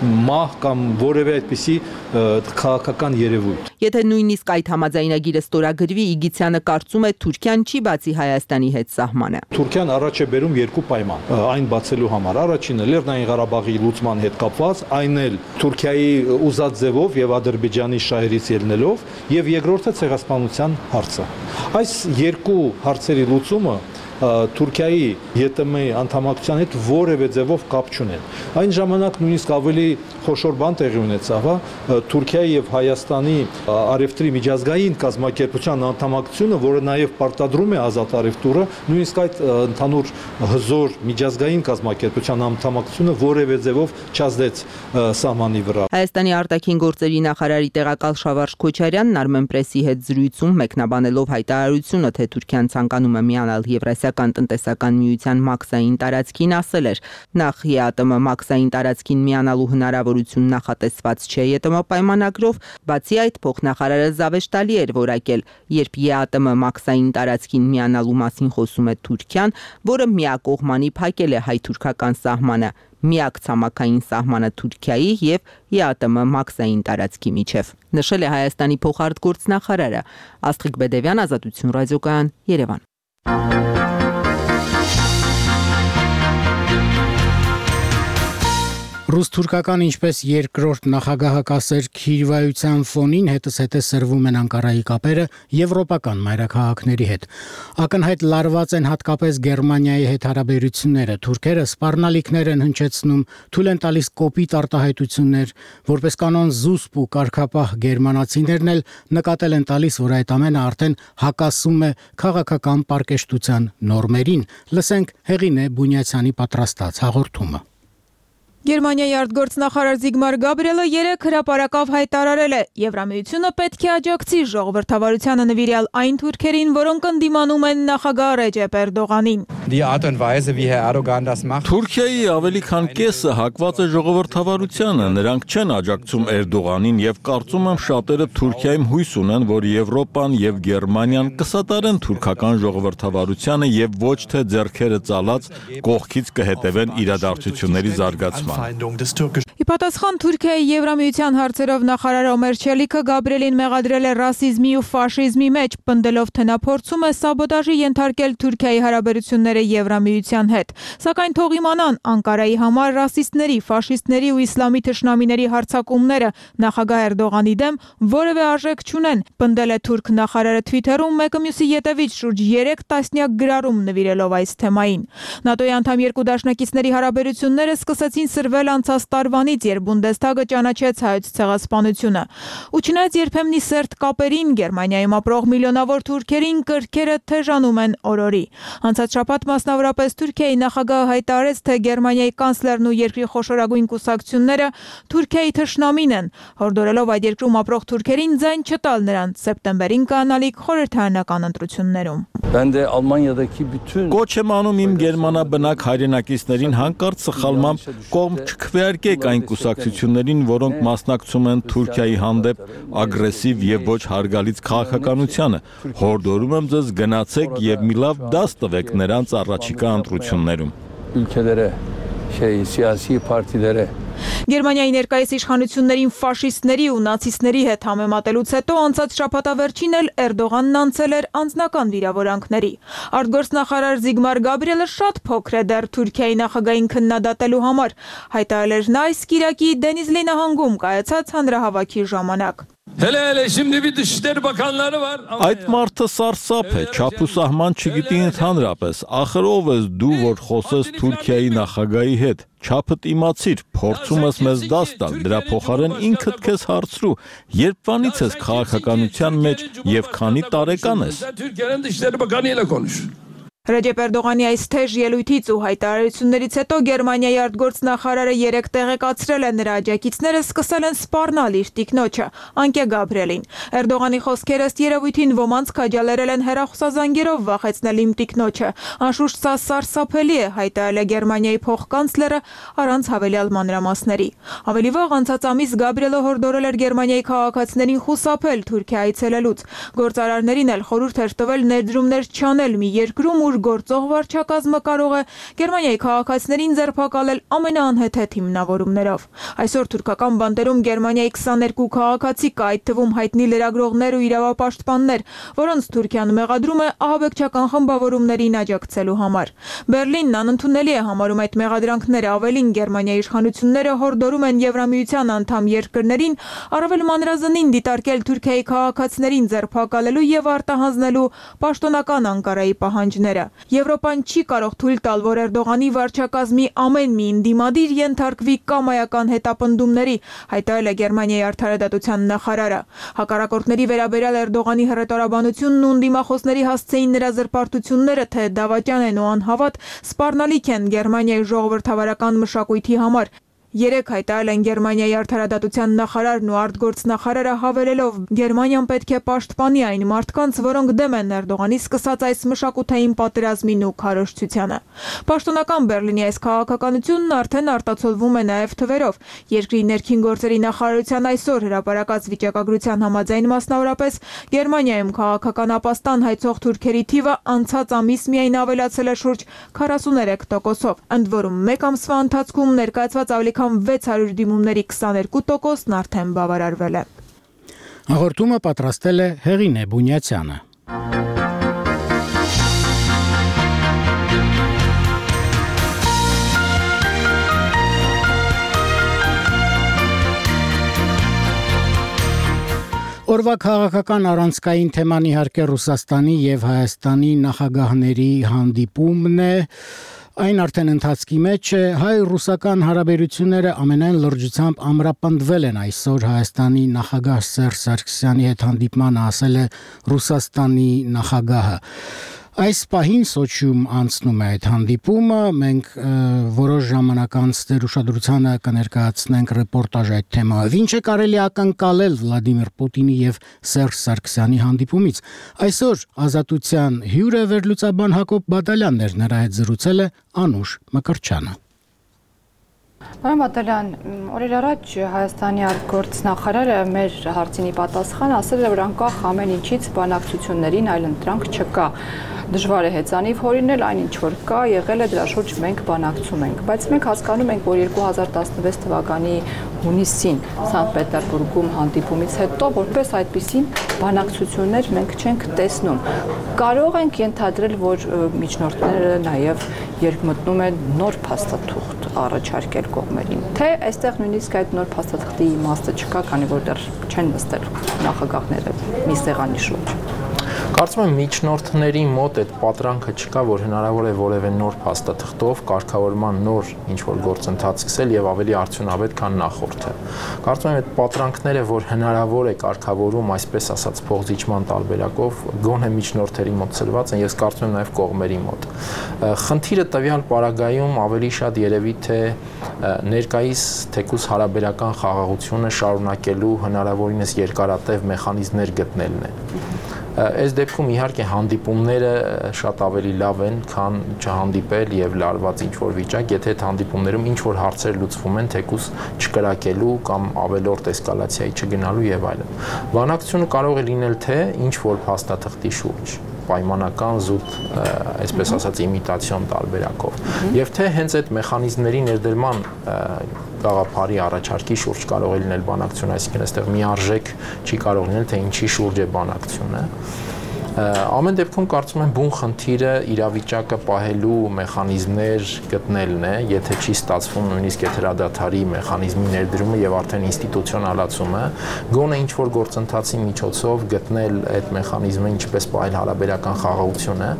մահ կամ որևէ այդպիսի քաղաքական երևույթ։ Եթե նույնիսկ այդ համաձայնագիրը ստորագրվի, Իգիթյանը կարծում է Թուրքիան չի բացի Հայաստանի հետ սահմանը։ Թուրքիան առաջ է բերում երկու պայման այն բացելու համար։ Առաջինը Լեռնային Ղարաբաղի լուծման հետ կապված, այն էլ Թուրքիայի ուզած ձևով եւ Ադրբեջանի շահերից ելնելով, եւ երկրորդը ցեղասպանության հարցը։ Այս երկու հարցերի լուծումը Թուրքիայի ԵՏՄ անդամակցության հետ որևէ ձևով կապ չունեն։ Այն ժամանակ նույնիսկ ավելի խոշոր բան տեղի ունեցավ, Թուրքիայի եւ Հայաստանի արևտրի միջազգային կազմակերպության անդամակցությունը, որը նաեւ պարտադրում է ազատ արևտուրը, նույնիսկ այդ ընդհանուր հզոր միջազգային կազմակերպության անդամակցությունը որևէ ձևով չազդեց սահմանի վրա։ Հայաստանի արտաքին գործերի նախարարի տեղակալ Շավարժ Քոչարյանն Armen Press-ի հետ զրույցում մեկնաբանելով հայտարարությունը, թե Թուրքիան ցանկանում է միանալ Եվրասիական տնտեսական միության մաքսային տարածքին, ասել էր. նախ ԵԱՏՄ մաքսային տարածքին միանալու հնարավորություն նախատեսված չէ ԵՏՄ պայմանագրով, բացի այդ փոխնախարարը զավեշտալի էր որակել, երբ ԵԱՏՄ մաքսային տարածքին միանալու մասին խոսում է Թուրքիան, որը միակողմանի փակել է հայ-թուրքական սահմանը, միակ ցամաքային սահմանը Թուրքիայի եւ ԵԱՏՄ մաքսային տարածքի միջև։ Նշել է Հայաստանի փոխարտգործնախարարը։ Աստղիկ Բեդևյան, Ազատություն ռադիոկայան, Երևան։ Ռուս-թուրքական ինչպես երկրորդ նախագահակասեր քիրվայության ֆոնին հետզհետե սրվում են Անկարայի կապերը եվրոպական մայրաքաղաքների հետ։ Ակնհայտ լարված են հատկապես Գերմանիայի հետ հարաբերությունները։ Թուրքերը սպառնալիքներ են հնչեցնում, թույլ են տալիս կոպիտ արտահայտություններ, որպես կանոն զուսպ ու կարգապահ գերմանացիներն էլ նկատել են տալիս, որ այդ ամենը արդեն հակասում է քաղաքական պարկեշտության նորմերին։ Լսենք Հեղինե Բունյացյանի պատրաստած հաղորդումը։ Գերմանիայի արտգործնախարար Զիգմար Գաբրիելը երեկ հրապարակավ հայտարարել է. Եվրամիությունը պետք է աջակցի ժողովրդավարությանը նվիրյալ այն թուրքերին, որոնք ընդդիմանում են նախագահ Ռեջեփ Էրդողանին։ Թուրքիայի ավելի քան կեսը հակված է ժողովրդավարությանը, նրանք չեն աջակցում Էրդողանին եւ կարծում եմ շատերը Թուրքիայում հույս ունեն, որ Եվրոպան եւ Գերմանիան կսատարեն թուրքական ժողովրդավարությանը եւ ոչ թե ձեռքերը ծալած կողքից կհետևեն իրադարձությունների զարգացման։ Ի պատասխան Թուրքիայի Եվրամիության հարցերով նախարար Օմեր Չելիքը Գաբրիելին մեղադրել է ռասիզմի ու ֆաշիզմի մեջ, պնդելով, թե նա փորձում է սաբոտաժի ենթարկել Թուրքիայի հարաբերությունները Եվրամիության հետ։ Սակայն թող իմանան, Անկարայի համար ռասիստների, ֆաշիստների ու իսլամի թշնամիների հարձակումները նախագահ Էրդողանի դեմ որևէ արժեք չունեն, պնդել է թուրք նախարարը Թվիթերում մեկը մյուսի ետևից շուրջ երեք տասնյակ գրառում նվիրելով այս թեմային։ ՆԱՏՕ-ի անդամ երկու դաշնակիցների հարաբերությունները սկսեցին սրվել անցած տարվանից, երբ Բունդեսթագը ճանաչեց հայոց ցեղասպանությունը։ Ու չնայած երբեմնի սերտ կապերին Գերմանիայում ապրող միլիոնավոր թուրքերին կրքերը թեժանում են օրորի։ Անցած շաբաթ մասնավորապես Թուրքիայի նախագահը հայտարարեց, թե Գերմանիայի կանցլերն ու երկրի խոշորագույն կուսակցությունները Թուրքիայի թշնամին են, հորդորելով այդ երկրում ապրող թուրքերին ձայն չտալ նրանց սեպտեմբերին կանալիք խորհրդարանական ընտրություններում։ Կոչ եմ անում իմ գերմանաբնակ հայրենակիցներին հանկարծ սխալմամբ կողմ չքվեարկեք այն կուսակցություններին, որոնք մասնակցում են Թուրքիայի հանդեպ ագրեսիվ եւ ոչ հարգալից քաղաքականությանը։ Հորդորում եմ ձեզ գնացեք եւ մի լավ դաս տվեք նրանց առաջիկա ընտրություններում։ Գերմանիայի ներկայիս իշխանություններին ֆաշիստների ու նացիստների հետ համեմատելուց հետո անցած շաբաթավերջին էլ Էրդողանն անցել էր անձնական վիրավորանքների։ Արտգործնախարար Զիգմար Գաբրիելը շատ փոքր է դեռ Թուրքիայի նախագահին քննադատելու համար, հայտարարել էր նա այս կիրակի Դենիզլի նահանգում կայացած հանրահավաքի ժամանակ։ Այդ մարդը սարսափ է, չափ ու սահման չգիտի ընդհանրապես, ախր ով ես դու, որ խոսես Թուրքիայի նախագահի հետ, չափդ իմացիր, փորձում ես մեզ դաս տալ, դրա փոխարեն ինքդ քեզ հարցրու, երբվանից ես քաղաքականության մեջ եւ քանի տարեկան ես։ Ռեջեփ Էրդողանի այս թեժ ելույթից ու հայտարարություններից հետո Գերմանիայի արտգործնախարարը երեկ տեղեկացրել է նրա աջակիցները սկսել են սպառնալ իր տիկնոջը, Անկե Գաբրիելին։ Էրդողանի խոսքերը ըստ երևույթին ոմանց քաջալերել են հեռախոսազանգերով վախեցնել իմ տիկնոջը։ Անշուշտ սա սարսափելի է, հայտարարել է Գերմանիայի փոխկանցլերը առանց հավելյալ մանրամասների։ Ավելի վաղ անցած ամիս Գաբրիելը հորդորել էր Գերմանիայի քաղաքացիներին խուսափել Թուրքիա այցելելուց։ Գործարարներին էլ խորհուրդ էր տվել ներդրումներ չանել մի երկրում, ուր գործող վարչակազմը կարող է Գերմանիայի քաղաքացիներին ձերբակալել ամենաանհեթեթ հիմնավորումներով։ Այսօր թուրքական բանտերում Գերմանիայի քսաներկու քաղաքացի կա, այդ թվում հայտնի լրագրողներ ու իրավապաշտպաններ, որոնց Թուրքիան մեղադրում է ահաբեկչական խմբավորումներին աջակցելու համար։ Բերլինն անընդունելի է համարում այդ մեղադրանքները, ավելին Գերմանիայի իշխանությունները հորդորում են Եվրամիության անդամ երկրներին առավել մանրազնին դիտարկել Թուրքիայի քաղաքացիներին ձերբակալելու եւ արտահանձնելու պաշտոնական Անկարայի պահանջները։ Եվրոպան չի կարող թույլ տալ, որ Էրդողանի վարչակազմի ամեն մի ընդդիմադիր ենթարկվի կամայական հետապնդումների, հայտարարել է Գերմանիայի արդարադատության նախարարը։ Հակառակորդների վերաբերյալ Էրդողանի հռետորաբանությունն ու ընդդիմախոսների հասցեին նրա զրպարտությունները, թե դավաճան են ու անհավատ, սպառնալիք են Գերմանիայի ժողովրդավարական մշակույթի համար։ Երեք հայտարարել են Գերմանիայի արդարադատության նախարարն ու արտգործնախարարը, հավելելով Գերմանիան պետք է պաշտպանի այն մարդկանց, որոնք դեմ են Էրդողանի սկսած այս մշակութային պատերազմին ու քարոզչությանը։ Պաշտոնական Բերլինի այս քաղաքականությունն արդեն արտացոլվում է նաև թվերով։ Երկրի ներքին գործերի նախարարության այսօր հրապարակած վիճակագրության համաձայն, մասնավորապես Գերմանիայում քաղաքական ապաստան հայցող թուրքերի թիվը անցած ամիս միայն ավելացել է շուրջ քառասուներեք տոկոսով։ Ընդ որում մեկ ամսվա ընթացքում ներկայացված ավելի վեց հարյուր դիմումների քսաներկու տոկոսն արդեն բավարարվել է։ Հաղորդումը պատրաստել է Հեղինե Բունյացյանը։ Օրվա քաղաքական առանցքային թեման իհարկե Ռուսաստանի եւ Հայաստանի նախագահների հանդիպումն է։ Այն արդեն ընթացքի մեջ է, հայ-ռուսական հարաբերությունները ամենայն լրջությամբ ամրապնդվել են այսօր Հայաստանի նախագահ Սերժ Սարգսյանի հետ հանդիպմանը, ասել է Ռուսաստանի նախագահը։ Այս պահին Սոչիում անցնում է այդ հանդիպումը, մենք որոշ ժամանակ անց դեր ուշադրությանը կներկայացնենք ռեպորտաժ այդ թեմայով։ Ինչ է կարելի ակնկալել Վլադիմիր Պուտինի եւ Սերժ Սարգսյանի հանդիպումից։ Այսօր Ազատության հյուրը վերլուծաբան Հակոբ Բադալյանն էր, նրա հետ զրուցել է Անուշ Մկրտչյանը։ Պարոն Բադալյան, օրեր առաջ Հայաստանի արտգործնախարարը մեր հարցինի պատասխան ասել է, որ անկախ ամեն ինչից բանակցություններին այլ ընտրանք չկա։ Դժվար է հեծանիվ հորինել, այն ինչ որ կա, եղել է դրա շուրջ մենք բանակցում ենք, բայց մենք հասկանում ենք, որ երկու հազար տասնվեց թվականի հունիսին Սանկտ Պետերբուրգում հանդիպումից հետո որպես այդպիսին բանակցություններ մենք չենք տեսնում։ Կարող ենք ենթադրել, որ միջնորդները նաև երկմտնում են նոր փաստաթուղթ առաջարկել կողմերին, թե այստեղ նույնիսկ այդ նոր փաստաթղթի իմաստը չկա, քանի որ դեռ չեն նստել նախագահները մի սեղանի շուրջ։ Կարծում եմ միջնորդների մոտ այդ պատրանքը չկա, որ հնարավոր է որևէ նոր փաստաթղթով կարգավորման նոր ինչ-որ գործընթաց սկսել եւ ավելի արդյունավետ, քան նախորդը։ Կարծում եմ այդ պատրանքները, որ հնարավոր է կարգավորում, այսպես ասած, փողզիջման տարբերակով, գոնե միջնորդերի մոտ ծրված են, ես կարծում եմ նաեւ կողմերի մոտ։ Խնդիրը տվյալ պարագայում ավելի շատ երևի թե ներկայիս թեկուզ հարաբերական խաղաղությունը շարունակելու հնարավորինս երկարատև մեխանիզմներ գտնելն է։ Այս դեպքում իհարկե հանդիպումները շատ ավելի լավ են, քան չհանդիպել եւ լարված ինչ-որ վիճակ, եթե այդ հանդիպումներում ինչ-որ հարցեր լուծվում են, թեկուզ չկրակելու կամ ավելորդ էսկալացիայի չգնալու եւ այլն։ Բանակցությունը կարող է լինել թե ինչ-որ փաստաթղթի շուրջ, պայմանական զուտ, այսպես ասած, իմիտացիոն տարբերակով, եւ թե հենց այդ մեխանիզմների ներդրման գաղափարի առաջարկի շուրջ կարող է լինել բանակցություն, այսինքն այստեղ միարժեք չի կարող լինել, թե ինչի շուրջ է բանակցությունը։ Ամեն դեպքում կարծում եմ բուն խնդիրը իրավիճակը պահելու մեխանիզմներ գտնելն է, եթե չի ստացվում նույնիսկ այդ հրադադարի մեխանիզմի ներդրումը եւ արդեն ինստիտուցիոնալացումը, գոնե ինչ-որ գործընթացի միջոցով գտնել այդ մեխանիզմը, ինչպես պահել հարաբերական խաղաղությունը,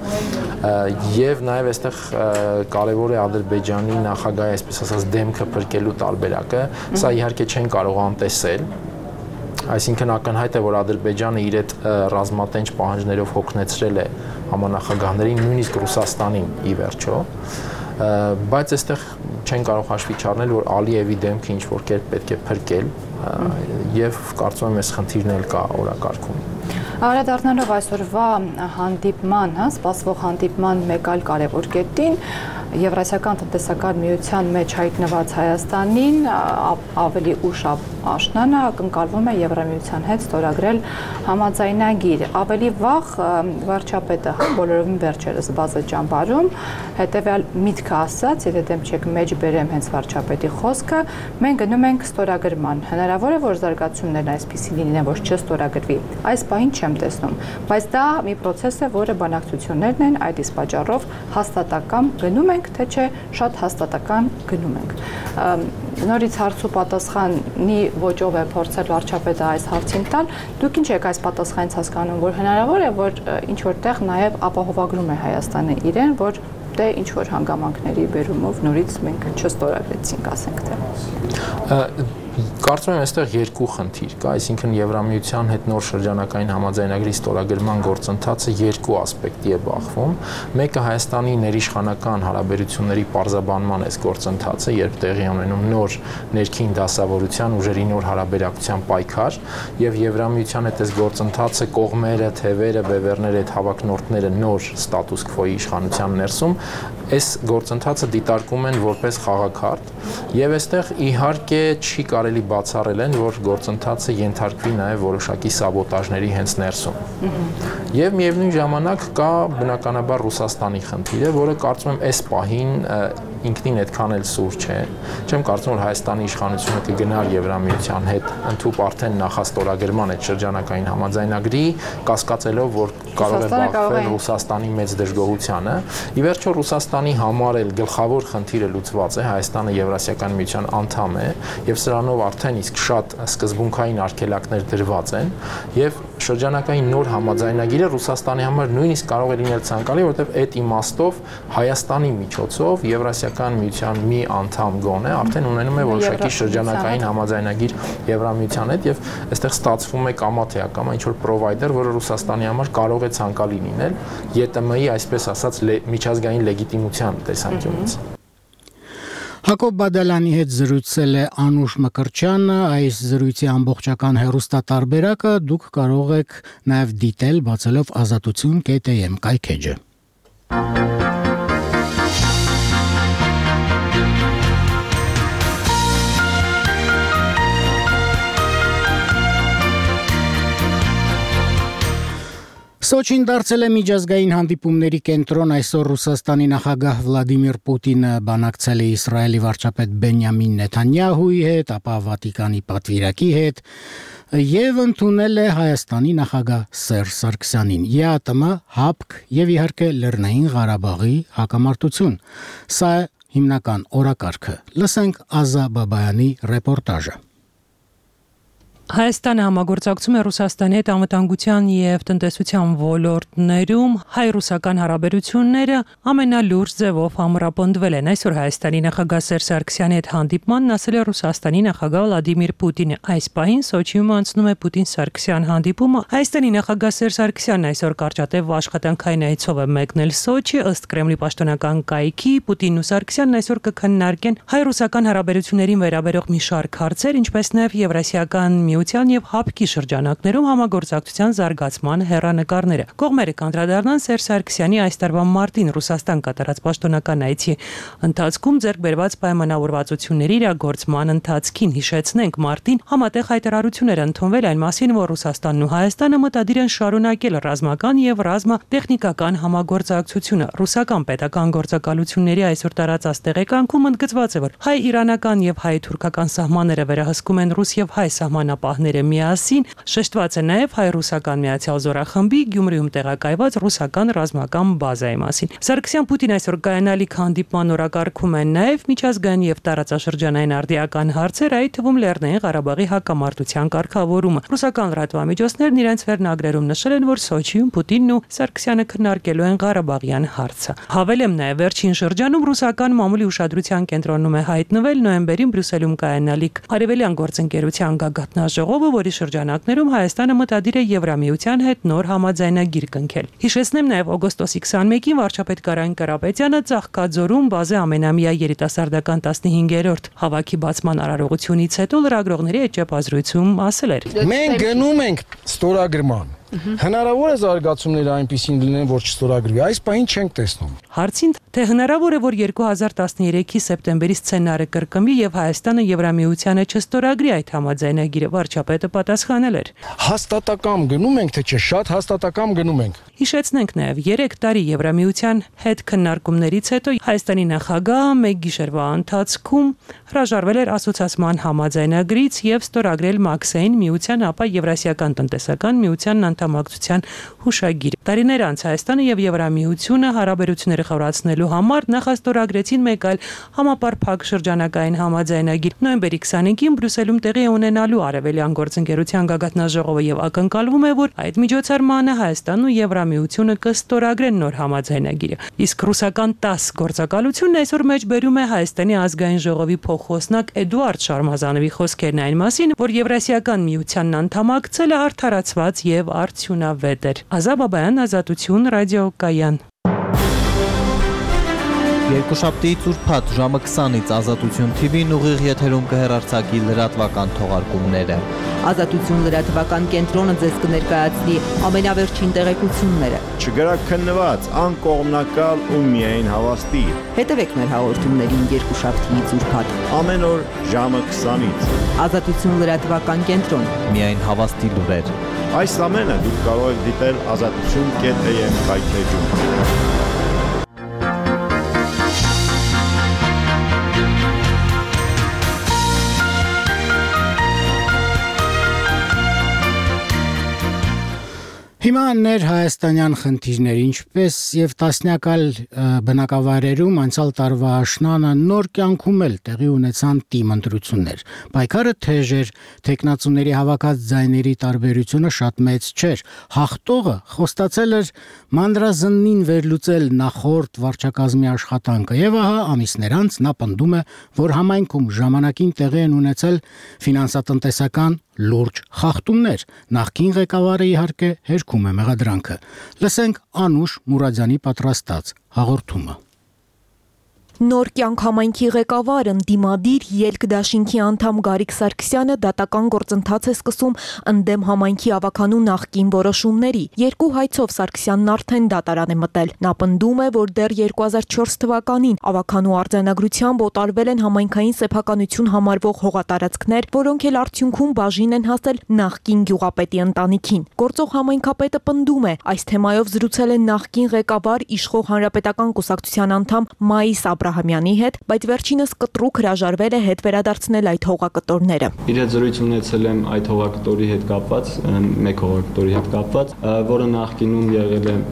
եւ նաեւ այստեղ կարեւոր է Ադրբեջանի նախագահի, այսպես ասած, դեմքը փրկելու տարբերակը, սա իհարկե չեն կարող անտեսել։ Այսինքն ակնհայտ է, որ Ադրբեջանը իր այդ ռազմատենչ պահանջներով հոգնեցրել է համանախագահներին, նույնիսկ Ռուսաստանին ի վերջո, բայց այստեղ չեն կարող հաշվի չառնել, որ Ալիևի դեմքը ինչ-որ կերպ պետք է փրկել եւ կարծում եմ այս խնդիրն էլ կա օրակարգում։ Անդրադառնալով այսօրվա հանդիպման, հա, սպասվող հանդիպման մեկ այլ կարևոր կետին, Եվրասիական տնտեսական միության մեջ հայտնված Հայաստանին ավելի ուշ աշնանը ակնկալվում է Եվրամիության հետ ստորագրել համաձայնագիր։ Ավելի վաղ վարչապետը բոլորովին վերջերս բաց է ճամբարում, հետևյալ միտքը ասաց, եթե դեմ չեք մեջ բերեմ հենց վարչապետի խոսքը, մենք գնում ենք ստորագրման։ Հնարավոր է, որ զարգացումներն այսպիսին լինեն, որ չստորագրվի։ Այս պահին չեմ տեսնում, բայց դա մի process է, որը բանակցություններն են, այդ իսկ պատճառով հաստատակամ գնում ենք, թե չէ շատ հաստատական գնում ենք։ Նորից հարց ու պատասխանի ոճով է փորձել վարչապետը այս հարցին տալ։ Դուք ինչ եք այս պատասխանից հասկանում, որ հնարավոր է, որ ինչ որտեղ նաև ապահովագրում է Հայաստանը իրեն, որ դե ինչ որ հանգամանքների բերումով նորից մենք չստորագրեցինք, ասենք թե։ Կարծում եմ, այստեղ երկու խնդիր կա, այսինքն Եվրամիության հետ նոր շրջանակային համաձայնագրի ստորագրման գործընթացը երկու ասպեկտի է բախվում։ Մեկը Հայաստանի ներիշխանական հարաբերությունների պարզաբանման է գործընթացը, երբ տեղի ունենում նոր ներքին դասավորության ուժերի նոր հարաբերակցության պայքար, եւ Եվրամիության հետ այս գործընթացը կողմերը, թևերը, բևեռները, այդ հավակնորդները նոր ստատուս քվոյի իշխանության ներսում այս գործընթացը դիտարկում են որպես խաղաքարտ, եւ այստեղ իհարկե չի կարելի բացառել են, որ գործընթացը ենթարկվի նաև որոշակի սաբոտաժների հենց ներսում։ Եվ միևնույն ժամանակ կա բնականաբար Ռուսաստանի խնդիրը, որը կարծում եմ այս պահին ինքնին այդքան էլ սուր չէ։ Չեմ կարծում, որ Հայաստանի իշխանությունը կգնար Եվրամիության հետ ընդհուպ արդեն նախաստորագրման այդ շրջանակային համաձայնագրի, կասկածելով, որ կարող է բախվել Ռուսաստանի մեծ դժգոհությանը։ Ի վերջո Ռուսաստանի համար էլ գլխավոր խնդիրը լուծված է, Հայաստանը Եվրասիական միության անդամ է, եւ սրանով արդեն իսկ շատ սկզբունքային արգելակներ դրված են, եւ շրջանակային նոր համաձայնագիրը Ռուսաստանի համար նույնիսկ կարող է լինել ցանկալի, որովհետեւ այդ իմաստով Հայաստանի միջոցով Եվրասիական միության մի անդամ գոնե արդեն ունենում է որոշակի շրջանակային համաձայնագիր Եվրամիության հետ, եւ այստեղ ստացվում է կամա թե ակամա ինչ որ պրովայդեր, որը Ռուսաստանի համար կարող է ցանկալի լինել ԵՏՄ-ի, այսպես ասած, միջազգային լեգիտիմության տեսանկյունից։ Հակոբ Բադալյանի հետ զրուցել է Անուշ Մկրտչյանը, այս զրույցի ամբողջական հեռուստատարբերակը դուք կարող եք նաև դիտել բացելով ազատություն կետ էմ կայքեջը։ Սոչին դարձել է միջազգային հանդիպումների կենտրոն, այսօր Ռուսաստանի նախագահ Վլադիմիր Պուտինը բանակցել է Իսրայելի վարչապետ Բենյամին Նեթանյահուի հետ, ապա Վատիկանի պատվիրակի հետ եւ ընդունել է Հայաստանի նախագահ Սերժ Սարգսյանին։ ԵԱՏՄ, ՀԱՊԿ եւ իհարկե Լեռնային Ղարաբաղի հակամարտություն։ Սա է հիմնական օրակարգը։ Լսենք Ազա Բաբայանի ռեպորտաժը։ Հայաստանը համագործակցում է Ռուսաստանի հետ անվտանգության եւ տնտեսության ոլորտներում, հայ-ռուսական հարաբերությունները ամենալուրջ ձևով ամրապնդվել են։ Այսօր Հայաստանի նախագահ Սերժ Սարգսյանի հետ հանդիպմանն ասել է Ռուսաստանի նախագահ Վլադիմիր Պուտինը։ Այս պահին Սոչիում անցնում է Պուտին-Սարգսյան հանդիպումը։ Հայաստանի նախագահ Սերժ Սարգսյանն այսօր կարճատև աշխատանքային այցով է մեկնել Սոչի, ըստ Կրեմլի պաշտոնական կայքի Պուտինն ու Սարգսյանն այսօր կքննարկեն հայ-ռուսական հարաբերություններին վերաբերող մի շարք հարցեր, ինչպես նաեւ Եվրասիական միության եւ ՀԱՊԿ-ի շրջանակներում համագործակցության զարգացման հեռանկարները։ Կողմերը կանդրադառնան Սերժ Սարգսյանի այս տարվա մարտին Ռուսաստան կատարած պաշտոնական այցի ընթացքում ձեռք բերված պայմանավորվածությունների իրագործման ընթացքին։ Հիշեցնենք, մարտին համատեղ հայտարարություններ ընդունվել այն մասին, որ Ռուսաստանն ու Հայաստանը մտադիր են շարունակել ռազմական եւ ռազմատեխնիկական համագործակցությունը։ Ռուսական պետական գործակալությունների այսօր տարածած տեղեկանքում ընդգծված է, որ հայ-իրանական եւ հայ-թուրքական սահմանները վերահսկում են ռուս եւ հայ սահմանապահները միասին։ Շեշտված է նաեւ հայ-ռուսական միացյալ զորախմբի Գյումրիում տեղակայված ռուսական ռազմական բազայի մասին։ Սարգսյան-Պուտին այսօր կայանալիք հանդիպման օրակարգում են նաեւ միջազգային եւ տարածաշրջանային արդիական հարցեր, այդ թվում Լեռնային Ղարաբաղի հակամարտության կարգավորումը։ Ռուսական լրատվամիջոցներն իրենց վերնագրերում նշել են, որ Սոչիում Պուտինն ու Սարգսյանը քննարկելու են Ղարաբաղյան հարցը։ Հավելեմ նաեւ վերջին շրջանում ռուսական մամուլի ուշադրության կենտրոնում է հայտնվել նոյեմբերին Բրյուսելում կայանալիք Արևելյան գործընկերության գագաթնաժողովը, որի շրջանակներում Հայաստանը մտադիր է Եվրամիության հետ նոր համաձայնագիր կնքել։ Հիշեցնեմ նաեւ օգոստոսի քսանմեկին վարչապետ Կարեն Կարապետյանը Ծաղկաձորում բազե ամենամյա երիտասարդական տասնհինգերորդ հավաքի բացման արարողությունից հետո լրագրողների հետ ճեպազրույցում ասել էր. Մենք գնում ենք ստորագրման Հնարավոր է զարգացումները այնպիսին լինեն, որ չստորագրվի, այս պահին չենք տեսնում։ Հարցին, թե հնարավոր է, որ երկու հազար տասներեքի սեպտեմբերի սցենարը կրկնվի եւ Հայաստանը Եվրամիությանը չստորագրի այդ համաձայնագիրը, վարչապետը պատասխանել էր. Հաստատակամ գնում ենք, թե չէ, շատ հաստատակամ գնում ենք։ Հիշեցնենք նաեւ երեք տարի Եվրամիության հետ քննարկումներից հետո Հայաստանի նախագահը մեկ գիշերվա ընթացքում հրաժարվել էր ասոցիացիան համաձայնագրից եւ ստորագրել Մաքսային միության, ապա Եվրասիական տնտեսական միության անդամակցության հուշագիր։ Տարիներ անց Հայաստանը եւ Եվրամիությունը հարաբերությունները խորացնելու համար նախաստորագրեցին մեկ այլ համապարփակ շրջանակային համաձայնագիր։ Նոյեմբերի քսանինքին Բրյուսելում տեղի է ունենալու Արևելյան գործընկերության գագաթնաժողովը եւ ակնկալվում է, որ այդ միջոցառմանը Հայաստանն ու Եվրամիությունը կստորագրեն նոր համաձայնագիրը։ Իսկ ռուսական տաս գործակալությունն այսօր մեջբերում է Հայաստանի ազգային ժողովի փոխոսնակ Էդուարդ Շարմազանովի խոսքերն այն մասին, որ Եվրասիական միությանն անդամակցելը արդարացված եւ արդյունավետ էր։ Ազատ Բաբայան, Ազատություն, ռադիոկայան։ Երկուշաբթիից ուրբաթ ժամը քսանից Ազատություն Թի Վին ուղիղ եթերում կհեռարձակի լրատվական թողարկումները։ Ազատություն լրատվական կենտրոնը ձեզ կներկայացնի ամենավերջին տեղեկությունները։ Չգրակ քննված, անկողմնակալ ու միայն հավաստի։ Հետևեք մեր հաղորդումներին երկուշաբթիից ուրբաթ ամեն օր ժամը քսանից։ Ազատություն լրատվական կենտրոն։ Միայն հավաստի լուրեր։ Այս ամենը դուք կարող եք դիտել ազատություն կետ էյ էմ կայքեջում։ Հիմա ներհայաստանյան խնդիրներ, ինչպես եւ տասնյակալ բնակավայրերում անցյալ տարվա աշնանը նոր կյանքում էլ տեղի ունեցան թիմ ընտրություններ։ Պայքարը թեժ էր, տեխնացուների հավաքած ձայների տարբերությունը շատ մեծ չէր։ Հաղթողը խոստացել էր մանրազննին վերլուծել նախորդ վարչակազմի աշխատանքը եւ ահա ամիսներ անց նա պնդում է, որ համայնքում ժամանակին տեղի են ունեցել ֆինանսատնտեսական լուրջ խախտումներ։ Նախկին ղեկավարը իհարկե հերքում է մեղադրանքը։ Լսենք Անուշ Մուրադյանի պատրաստած հաղորդումը։ Նոր կյանք համայնքի ղեկավար ընդդիմադիր ելք դաշինքի անդամ Գարիկ Սարգսյանը դատական գործընթաց է սկսում ընդդեմ համայնքի ավականու նախկին որոշումների։ Երկու հայցով Սարգսյանն արդեն դատարան է մտել։ Նա պնդում է, որ դեռ երկու հազար չորս թվականին ավականու արձանագրությամբ օտարվել են համայնքային սեփականություն համարվող հողատարածքներ, որոնք էլ արդյունքում բաժին են հասել նախկին գյուղապետի ընտանիքին։ Գործող համայնքապետը պնդում է, այս թեմայով զրուցել են նախկին ղեկավար իշխող հանրապետական կուսակցության անդամ Մայիս Աբրահամյանի հետ, բայց վերջինս կտրուկ հրաժարվել է հետ վերադարձնել այդ հողակտորները։ Իր հետ զրույց ունեցել եմ այդ հողակտորի հետ կապված, մեկ հողակտորի հետ կապված, որը նախկինում եղել է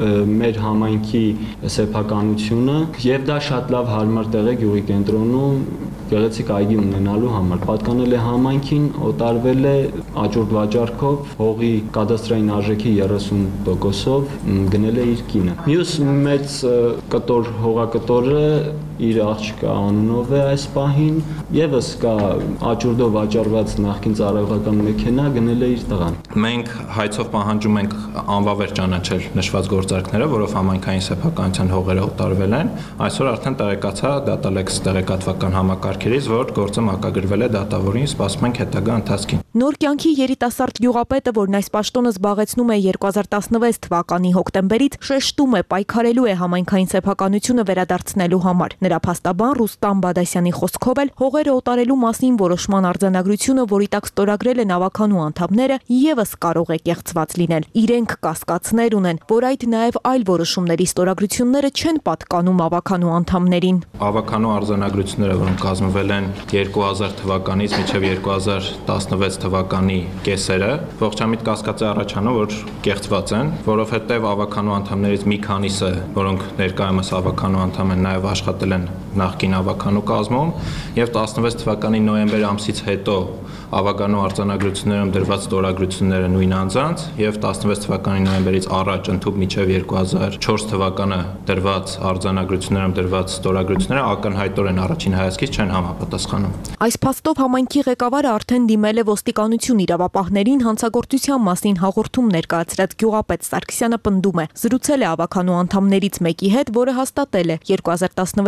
մեր համայնքի սեփականությունը, եւ դա շատ լավ հարմար տեղ է գյուղի կենտրոնում գեղեցիկ այգի ունենալու համար։ Պատկանել է համայնքին, օտարվել է աճուրդ վաճառքով, հողի կադաստրային արժեքի երեսուն տոկոսով գնել է իր կինը։ Մյուս մեծ կտոր հողակտորը իր աղջկա անունով է այս պահին, եւս կա աճուրդով վաճառված նախկին ծառայողական մեքենա գնել է իր տղան։ Մենք հայցով պահանջում ենք անվավեր ճանաչել նշված գործարքները, որով համայնքային սեփականության հողերը օտարվել են։ Այսօր արդեն տեղեկացա Datalinx տեղեկատվական համակարգերից, որ գործը մակագրվել է դատավորին, սպասում ենք հետագա ընթացքին։ Նոր կյանքի երիտասարդ գյուղապետը, որն այս պաշտոնը զբաղեցնում է երկու հազար տասնվեց թվականի հոկտեմբերից, շեշտում է պայքարելու է համայնքային սեփականությունը վերադարձնելու համար։ Նրա փաստաբան Ռուստամ Բադասյանի խոսքով էլ հողերը օտարելու մասին որոշման արձանագրությունը, որի տակ ստորագրել են ավականու անդամները, եւս կարող է կեղծված լինել։ Իրենք կասկածներ ունեն, որ այդ նաեւ այլ որոշումների ստորագրությունները չեն պատկանում ավականու անդամներին։ Ավականու արձանագրությունները, որոնք կազմվել են երկու հազար թվականից մինչև երկու հազար տասնվեց թվականի կեսերը, ողջամիտ կասկած է առաջանում, որ կեղծված են, որովհետեւ ավականու անդամներից մի քանիսը, որոնք ներկայումս ավականու անդամ են, նաեւ աշխատել են նախկին ավականու կազմում, եւ տասնվեց թվականի նոյեմբեր ամսից հետո ավականու արձանագրություններում դրված ստորագրությունները նույն անձանց եւ տասնվեց թվականի նոյեմբերից առաջ ընդհուպ մինչեւ երկու հազար չորս թվականը դրված արձանագրություններում դրված ստորագրությունները ակնհայտորեն առաջին հայացքից չեն համապատասխանում։ Այս փաստով համայնքի ղեկավարը արդեն դիմել է ոստիկանություն իրավապահներին հանցագործության մասին հաղորդում ներկայացրած գյուղապետ Սարգսյանը պնդում է, զրուցել է ավականու անդամներից մեկի հետ, որը հաստատել է երկու հազար տասնվեց թվականի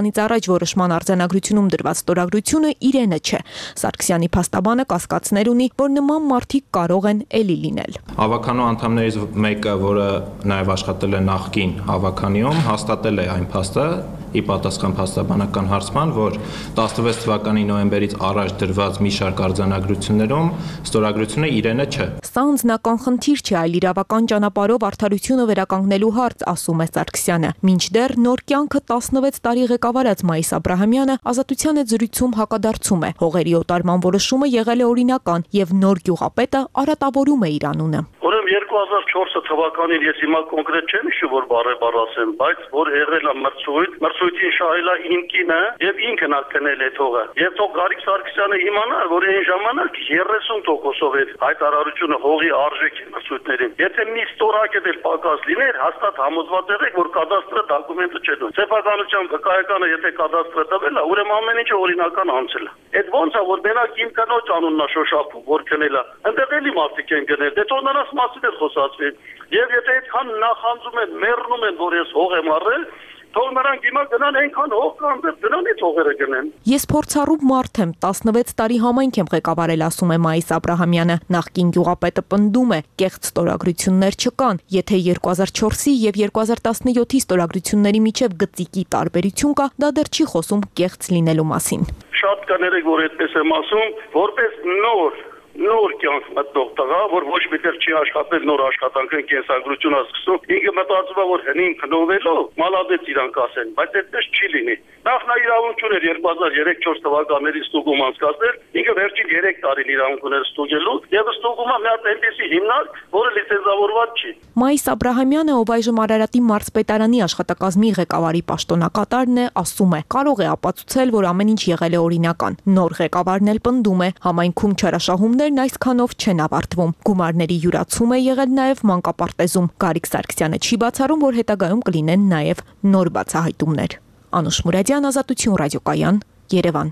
Հայաստանից առաջ որոշման արձանագրությունում դրված ստորագրությունը իրենը չէ։ Սարգսյանի փաստաբանը կասկածներ ունի, որ նման մարդիկ կարող են էլի լինել։ Ավականու անդամներից մեկը, որը նաև աշխատել է նախկին ավականիում, հաստատել է այն փաստը, ի պատասխան փաստաբանական հարցման, որ տասնվեց թվականի նոյեմբերից առաջ դրված մի շարք արձանագրություններում ստորագրությունը իրենը չէ։ Սա անձնական խնդիր չէ, այլ իրավական ճանապարհով արդարությունը վերականգնելու հարց, ասում է Սարգսյանը։ Մինչդեռ նոր կյանքը տասնվեց տարի ղեկավարած Մայիս Աբրահամյանը ազատության հետ զրույցում հակադարձում է։ Հողերի օտարման որոշումը եղել է օրինական եւ նոր գյուղապետը արատավորում է իր անունը։ Ուրեմն երկու հազար չորս թվականին ես հիմա կոնկրետ չեմ հիշում, որ բարեբար ասեմ, բայց որ եղել է մրցույթ, մրցույթին շահել է ինքինը եւ ինքն ա կնել է թողը։ Եվ թող Գարիկ Սարգսյանը իմանար, որ այն ժամանակ երեսուն տոկոսով էր հայտարարությունը հողի արժեքի մրցույթներին։ Եթե մի ստորակետ էլ պակաս լիներ, հաստատ համոզված եղեք, որ կադաստրը դոկումենտը չէ դու։ Սեփականության վկայականը եթե կադաստրը տվել է, ուրեմն ամեն ինչը օրինական անցել է։ Այդ ոնց է, որ մենակ իմ կնոջ անունն է շոշափում, որ կնել է։ Այնտեղ էլի մարդիկ են գնել, դե թող նրանց մասին էլ խոսացվի։ Եվ եթե այդքան նախանձում են, մեռնում են, որ ես հող եմ առել, թող նրանք հիմա գնան այնքան հող կան, դրանից այդ հողերը գնեն։ Ես փորձառու մարդ եմ, տասնվեց տարի համայնք եմ ղեկավարել, ասում է Մայիս Աբրահամյանը։ Նախկին գյուղապետը պնդում է, կեղծ ստորագրություններ չկան։ Եթե երկու հազար չորսի եւ երկու հազար տասնյոթի ստորագրությունների միջև գծիկի տարբերություն կա, դա դեռ չի խոսում կեղծ լինելու մասին։ Շատ կներեք, որ այդպես եմ ասում, որպես նոր նոր կյանք մտնող տղա, որ ոչ միտեղ չի աշխատել, նոր աշխատանքն կենսագրություն է սկսում, ինքը մտածում է, որ հնին քնովելով մալադեց իրանք ասեն, բայց այդպես չի լինի։ Նախ նա իրավունք ուներ երկու հազար երեք չորս թվականների ստուգում անցկացնել, ինքը վերջին երեք տարին իրավունք ուներ ստուգելու, եւ ստուգումը մի հատ այնպեսի հիմնարկ, որը լիցենզավորված չի։ Մայիս Աբրահամյանը, ով այժմ Արարատի մարզպետարանի աշխատակազմի ղեկավարի պաշտոնակատարն է, ասում է, կարող է ապացուցել, որ ամեն ինչ եղել է օրինական։ Նոր ղեկավարն էլ պնդում է, համայնքում չարաշահումներն այսքանով չեն ավարտվում։ Գումարների յուրացում է եղել նաև մանկապարտեզում։ Գարիկ Սարգսյանը չի բացառում, որ հետագայում կլինեն նաև նոր բացահայտումներ։ Անուշ Մուրադյան, Ազատություն ռադիոկայան, Երևան։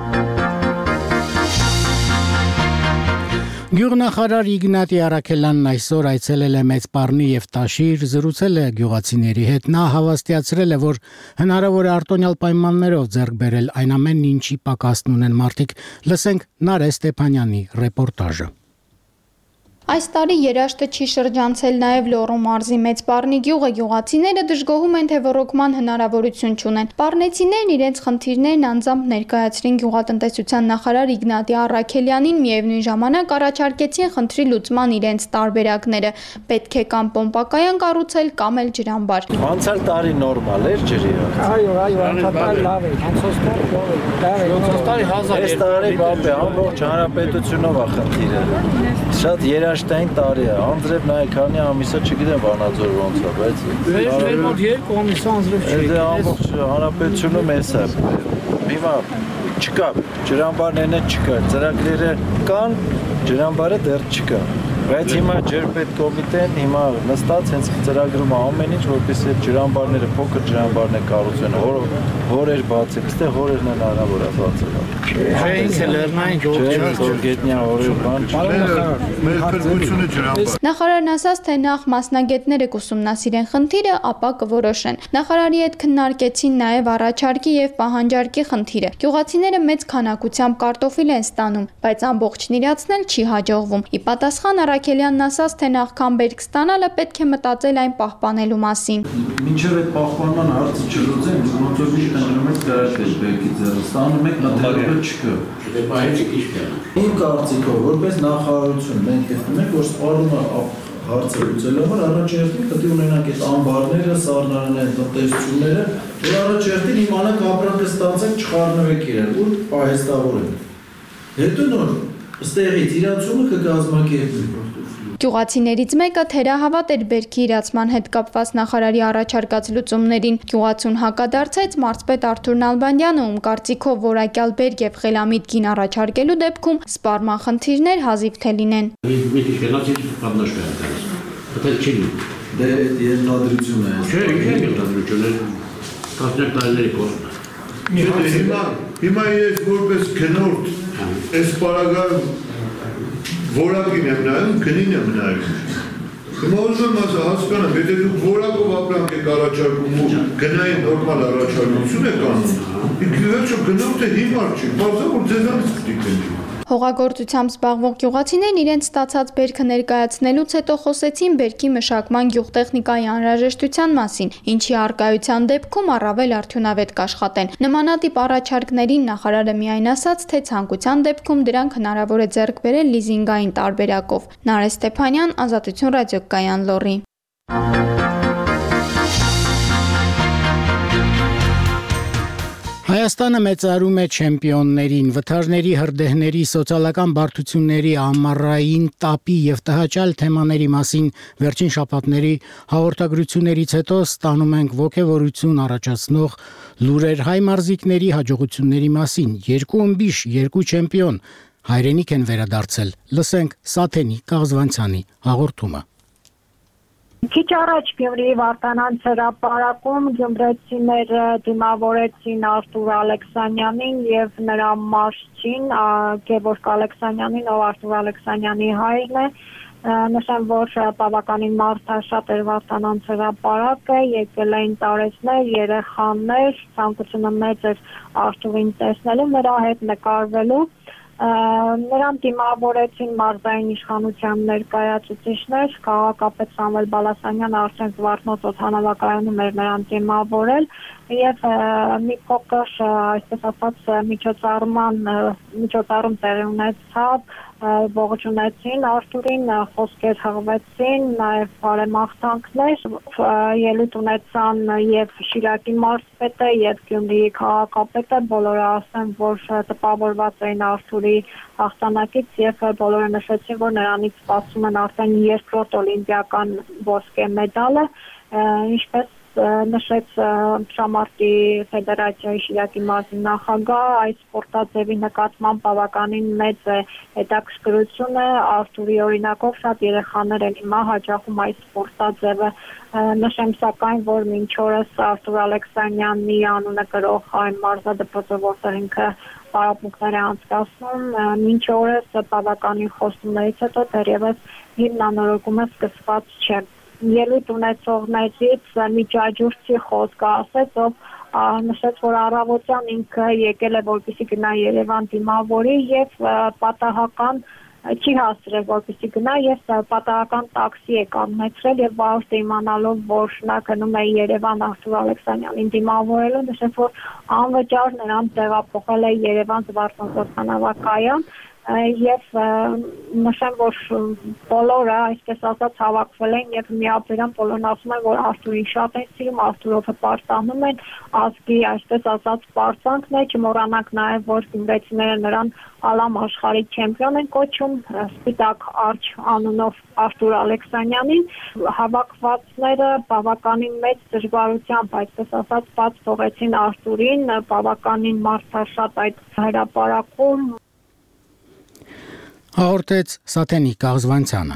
Գյուղնախարար Իգնատի Արաքելյանն այսօր այցելել է Մեծ Պառնի եւ Տաշիր, զրուցել է գյուղացիների հետ։ Նա հավաստիացրել է, որ հնարավոր է արտոնյալ պայմաններով ձեռք բերել այն ամենն, ինչի պակասն ունեն մարդիկ։ Լսենք Նարէ Ստեփանյանի ռեպորտաժը։ Այս տարի երաշտը չի շրջանցել նաև Լոռու մարզի Մեծ Պառնի գյուղը, գյուղացիները դժգոհում են, թե ոռոգման հնարավորություն չունեն։ Պառնեցիներն իրենց խնդիրներն անձամբ ներկայացրին գյուղատնտեսության նախարար Իգնատի Առաքելյանին, միևնույն ժամանակ առաջարկեցին խնդրի լուծման իրենց տարբերակները։ Պետք է կամ պոմպակայան կառուցել, կամ էլ ջրամբար։ Անցյալ տարի նորմալ էր ջրի։ Այո, այո, անցյալ տարի լավ էր, անցած տարի լավ էր։ Այս տարի հազար երկու տարի բապե ամբողջ հանրապետությունով է խնդիրը։ Շատ երաշտային տարի է, անձրև նայ քանի ամիսը չգիտեմ Վանաձոր ոնց է, բայց վերջերոտ երկու ամիս անձրև չի։ Դե ամբողջ հանրապետությունում էս է։ Հիմա չկա, ջրամբարներն չկա, ծրագրերը կան, ջրամբարը դեռ չկա։ Բայց հիմա ջրպետ կոմիտեն հիմա նստած հենց ծրագրում է ամեն ինչ, որպեսզի ջրամբարները, փոքր ջրամբարներ կառուցեն, հորեր բացել, ստե հորերն են հնարավոր է բացել։ Չէինք լեռնային գետնյա հորեր բան Մեր փրկությունը ջրամբար։ Նախարարն ասաց, թե նախ մասնագետները կուսումնասիրեն խնդիրը, ապա կորոշեն։ Նախարարի հետ քննարկեցին նաև առաջարկի եւ պահանջարկի խնդիրը։ Գյուղացիները մեծ քանակությամբ կարտոֆիլ են ստանում, բայց ամբողջն իրացնել չի հաջողվում։ Ի պատասխան Առաքելյանն ասաց, թե նախքան բերք ստանալը պետք է մտածել այն պահպանելու մասին։ Մինչև այդ պահպանման հարցը չլուծեն, ոնց որ միշտ ընկնում եք կարել բերքի ձեռը ստանում եք, մտերիալը չկա։ Դե բայը ճիշտ է։ Իմ կարծիքով, որպես նախարարություն մենք գտնում ենք, որ սպառումը հարցը լուծելու համար առաջերտին պետք է ունենանք այդ ամբարները, սառնարանային տնտեսությունները, որ առաջերտին իմանանք ապրանքը ստացենք, չխառնվեք իրեն, ու պահեստավորենք։ Հետո նոր ստեղից իրացումը կկազմակերպվի։ Գյուղացիներից մեկը թերահավատ էր բերքի իրացման հետ կապված նախարարի առաջարկած լուծումներին։ Գյուղացուն հակադարձեց մարզպետ Արթուր Նալբանդյանը, ում կարծիքով որակյալ բերք եւ խելամիտ գին առաջարկելու դեպքում սպառման խնդիրներ հազիվ թե լինեն։ Դե ենթադրություն է։ Չէ, չէ, ենթադրություն է։ Տասնյակ տարիների կողմն է։ Հիմա հիմա ես որպես քնորդ այս պարագայում որակին եմ նայում, քնին եմ նայում։ Հիմա ուզում եմ հասկանամ, եթե դուք որակով ապրանք եք առաջարկում ու գնային նորմալ առաջարկություն եք անում, ինքը վերջո գնով թե հիմար չի, բարձր որ ձեզանից կտիքենք։ Հողագործությամբ զբաղվող գյուղացիներն իրենց ստացած բերքը ներկայացնելուց հետո խոսեցին բերքի մշակման գյուղտեխնիկայի անհրաժեշտության մասին, ինչի առկայության դեպքում առավել արդյունավետ կաշխատեն։ Նմանատիպ առաջարկներին նախարարը միայն ասաց, թե ցանկության դեպքում դրանք հնարավոր է ձեռք բերել լիզինգային տարբերակով։ Նարէ Ստեփանյան, Ազատություն ռադիոկայան, Լոռի։ Հայաստանը մեծարում է չեմպիոններին, վթարների, հրդեհների, սոցիալական բարդությունների, ամառային տապի եւ տհաճալ թեմաների մասին վերջին շաբաթների հաղորդագրություններից հետո ստանում ենք ոգևորություն առաջացնող լուրեր հայ մարզիկների հաջողությունների մասին։ Երկու ըմբիշ, երկու չեմպիոն հայրենիք են վերադարձել։ Լսենք Սաթենի Կաղզվանցյանի հաղորդումը։ Քիչ առաջ Գյումրիի Վարդանանց հրապարակում գյումրեցիները դիմավորեցին Արթուր Ալեքսանյանին եւ նրա մարզչին Գևորգ Ալեքսանյանին, ով Արթուր Ալեքսանյանի հայրն է։ Նշեմ, որ բավականին մարդաշատ էր Վարդանանց հրապարակը, եկել էին տարեցներ, երեխաներ, ցանկությունը մեծ էր Արթուրին տեսնելու, նրա հետ նկարվելու։ Նրան դիմավորեցին մարզային իշխանության ներկայացուցիչներ, քաղաքապետ Սամվել Բալասանյանը արդեն Զվարթնոց օդանավակայանում էր նրան դիմավորել եւ մի փոքր, այսպես ասած, միջոցառման միջոցառում տեղի ունեցավ, ողջունեցին Արթուրին, խոսքեր հղվեցին, նաև բարեմաղթանքներ, ելույթ ունեցան եւ Շիրակի մարզպետը եւ Գյումրիի քաղաքապետը, բոլորը ասեն, որ տպավորված էին Արթուրի հաղթանակից եւ բոլորը նշեցին, որ նրանից սպասում են արդեն երկրորդ օլիմպիական ոսկե մեդալը, ինչպես նշեց Շամարտի ֆեդերացիայի Շիրակի մարզի նախագահ, այս սպորտաձևի նկատմամբ բավականին մեծ է հետաքրքրությունը, Արթուրի օրինակով շատ երեխաներ են հիմա հաճախում այս սպորտաձևը։ Նշեմ սակայն, որ մինչ օրս Արթուր Ալեքսանյանի անունը կրող այն մարզադպրոցը, որտեղ ինքը պարապմունքներ է անցկացնում, մինչ օրս բավականին խոստումներից հետո դեռևս հիմնանորոգումը սկսված չէ։ Ելույթ ունեցողներից Միջաջուրցի խոսքը ասեց, ով նշեց, որ առավոտյան ինքը եկել է որպեսզի գնա Երևան դիմավորի եւ պատահական չի հասցրել որպեսզի գնա եւ պատահական տաքսի է կանգնեցրել եւ վաղուց իմանալով, որ նա գնում է Երևան Արթուր Ալեքսանյանին դիմավորելու, նշեց, որ անվճար նրան տեղափոխել է Երևան Զվարթնոց օդանավակայան եւ նշեմ, որ բոլորը, այսպես ասած, հավաքվել են եւ միաբերան բոլորն ասում են, որ Արթուրին շատ են սիրում, Արթուրովը պարտանում են, ազգի, այսպես ասած, պարծանքն է, չմոռանանք նաեւ, որ գյումրեցիները նրան ալամ աշխարհի չեմպիոն են կոչում, Սպիտակ արջ անունով Արթուր Ալեքսանյանին, հավաքվածները բավականին մեծ դժվարությամբ, այսպես ասած, բաց թողեցին Արթուրին, բավականին մարդաշատ այդ հրապարակում Հաղորդեց Սաթենի Կաղզվանցյանը։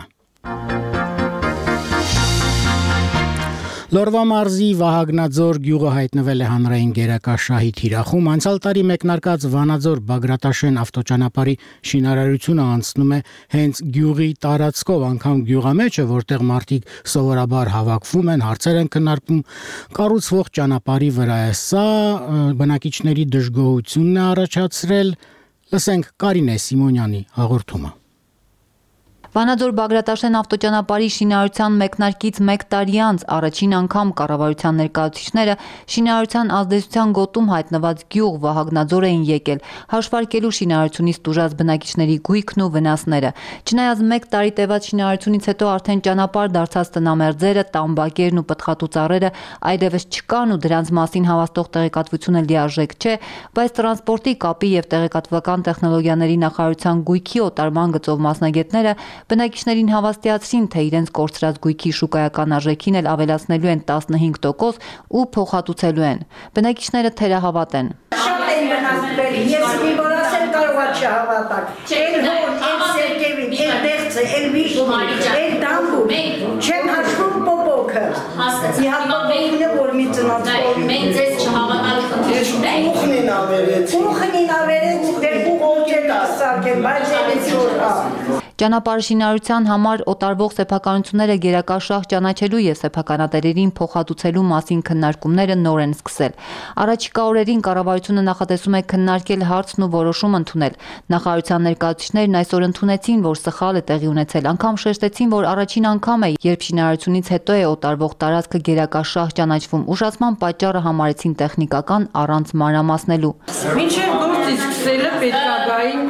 Լոռվա մարզի Վահագնաձոր գյուղը հայտնվել է հանրային գերակաշահի թիրախում։ Անցյալ տարի մեկնարկած Վանաձոր Բագրատաշեն ավտոճանապարհի շինարարությունը անցնում է հենց գյուղի տարածքով, անգամ գյուղամեջը, որտեղ մարդիկ սովորաբար հավաքվում են, հարցեր են քննարկում կառուցվող ճանապարհի վրա է։ Սա բնակիչների դժգոհությունն է առաջացրել։ Լսենք Կարինե Սիմոնյանի հաղորդումը։ Վանաձոր Բագրատաշեն ավտոճանապարհի շինարարության մեկնարկից մեկ տարի անց առաջին անգամ կառավարության ներկայացուցիչները շինարարության ազդեցության գոտում հայտնված գյուղ Վահագնաձոր էին եկել, հաշվարկելու շինարարությունից տուժած բնակիչների գույքն ու վնասները։ Չնայած մեկ տարի տևած շինարարությունից հետո արդեն ճանապարհ դարձած տնամերձերը, տամբակերն ու պտղատու ծառերը այլևս չկան ու դրանց մասին հավաստող տեղեկատվությունը լիարժեք չէ, բայց տրանսպորտի, կապի եւ տեղեկատվական տեխնոլոգիաների նախարարության գույքի օտարման գծով մասնագետները բնակիչներին հավաստիացրին, թե իրենց կորցրած գույքի շուկայական արժեքին էլ ավելացնելու են տասնհինգ տոկոս ու փոխհատուցելու են։ Բնակիչները թերահավատ են։ Շատ են վնասվել, ես մի որ ասել կարող է չհավատալ։ Էլ հոն, էլ սերկևին, էլ դեղցը, էլ վիշտի, էլ դամբուր, չեմ հաշվում պոպոքը։ Իհապոպոքն է, որ մի ծնանց մենք ձեզ չհավատալի խնդիր չունենք։ Ուխնին ավերեց։ Ուխնին ավերեց, դեր ուղոջել ասակել, բայց ելից որ հա։ Ճանապարհշինարարության համար օտարվող սեփականությունները գերակաշռախ ճանաչելու եւ սեփականատերերին փոխհատուցելու մասին քննարկումները նոր են սկսել։ Առաջիկա օրերին կառավարությունը նախատեսում է քննարկել հարցն ու որոշում ընդունել։ Նախարարության ներկայացուցիչներն այսօր ընդունեցին, որ սխալ է տեղի ունեցել, անգամ շեշտեցին, որ առաջին անգամ է, երբ շինարարությունից հետո է օտարվող տարածքը գերակաշռախ ճանաչվում։ Ուշացման պատճառը համարեցին տեխնիկական առանց մանրամասնելու։ Մինչև գործի սկսելը պետք է գային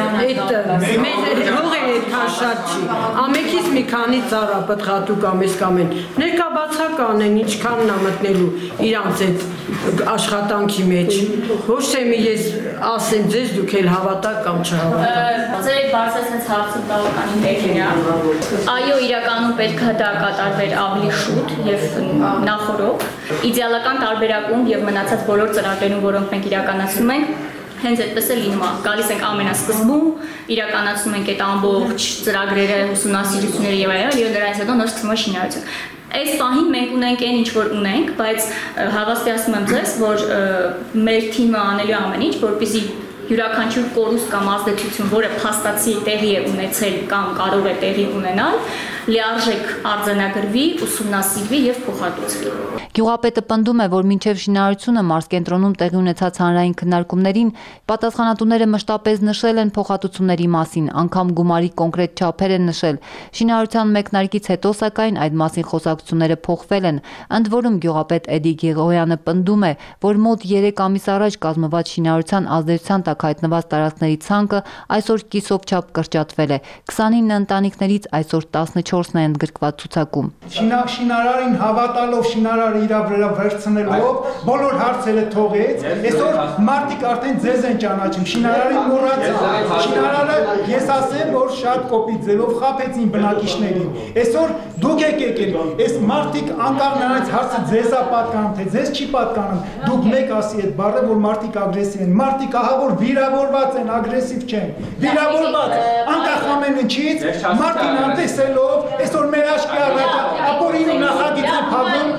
այդ հողը այդքան շատ չի։ Ամենքից մի քանի ծառա պտղատու կամ էս կամ են։ Ներկա բացական են, ինչքանն է մտնելու իրանց այդ աշխատանքի մեջ։ Ոչ թե մի ես ասեմ ձեզ դուք էլ հավատաք կամ չհավատաք։ Ձեր այդ բարձրացած հարցը բավականին տեղին է։ Այո, իրականում պետք է դա կատարվեր ավելի շուտ եւ նախորոք։ Իդեալական տարբերակում եւ մնացած բոլոր ծրագրերում, որոնք մենք իրականացնում ենք, հենց այդպես է լինում է։ Գալիս ենք ամենասկզբում, իրականացնում ենք այդ ամբողջ ծրագրերը, ուսումնասիրությունները եւ այլն, եւ դրանից հետո նոր սկսում է շինարարություն։ Այս պահին մենք ունենք այն ինչ որ ունենք, բայց հավաստիացնում եմ ձեզ, որ մեր թիմը անելու ամեն ինչ, որպեսզի յուրաքանչյուր կորուստ կամ ազդեցություն, որը փաստացի տեղի է ունեցել կամ կարող է տեղի ունենալ, լիարժեք արձանագրվի, ուսումնասիրվի եւ փոխհատուցվի։ Գյուղապետը պնդում է, որ մինչև շինարարությունը մարզկենտրոնում տեղի ունեցած հանրային քննարկումներին պատասխանատուները մշտապես նշել են փոխհատուցումների մասին, անգամ գումարի կոնկրետ չափեր են նշել։ Շինարարության մեկնարկից հետո սակայն այդ մասին խոսակցությունները փոխվել են։ Ընդ որում գյուղապետ Էդի Գեղոյանը պնդում է, որ մոտ երեք ամիս առաջ կազմված շինարարության ազդեցության տակ հայտնված տարածքների ցանկը այսօր կիսով չափ կրճատվել է։ քսանինը ընտանիքներից այսօր տասնչորսն է ընդգրկված ցուցակում։ Շինարարին հավատալով, շինարարը իր վրա վերցնելով բոլոր հարցերը թողեց, այսօր մարդիկ արդեն ձեզ են ճանաչում, շինարարին մոռացան։ Շինարարը ես ասեմ, որ շատ կոպիտ ձևով խաբեցին բնակիչներին։ Այսօր դուք եք եկել, այս մարդիկ անկախ նրանից հարցը ձեզ է պատկանում, թե ձեզ չի պատկանում, դուք մեկ ասի այդ բառը, որ մարդիկ ագրեսիվ են։ Մարդիկ ահա որ վիրավորված են, ագրեսիվ չեն։ Վիրավորված, անկախ ամեն ինչից, մարդին անտեսելով, այսօր մեր աչքի առաջ ապօրինի նախագիծ է փակվում։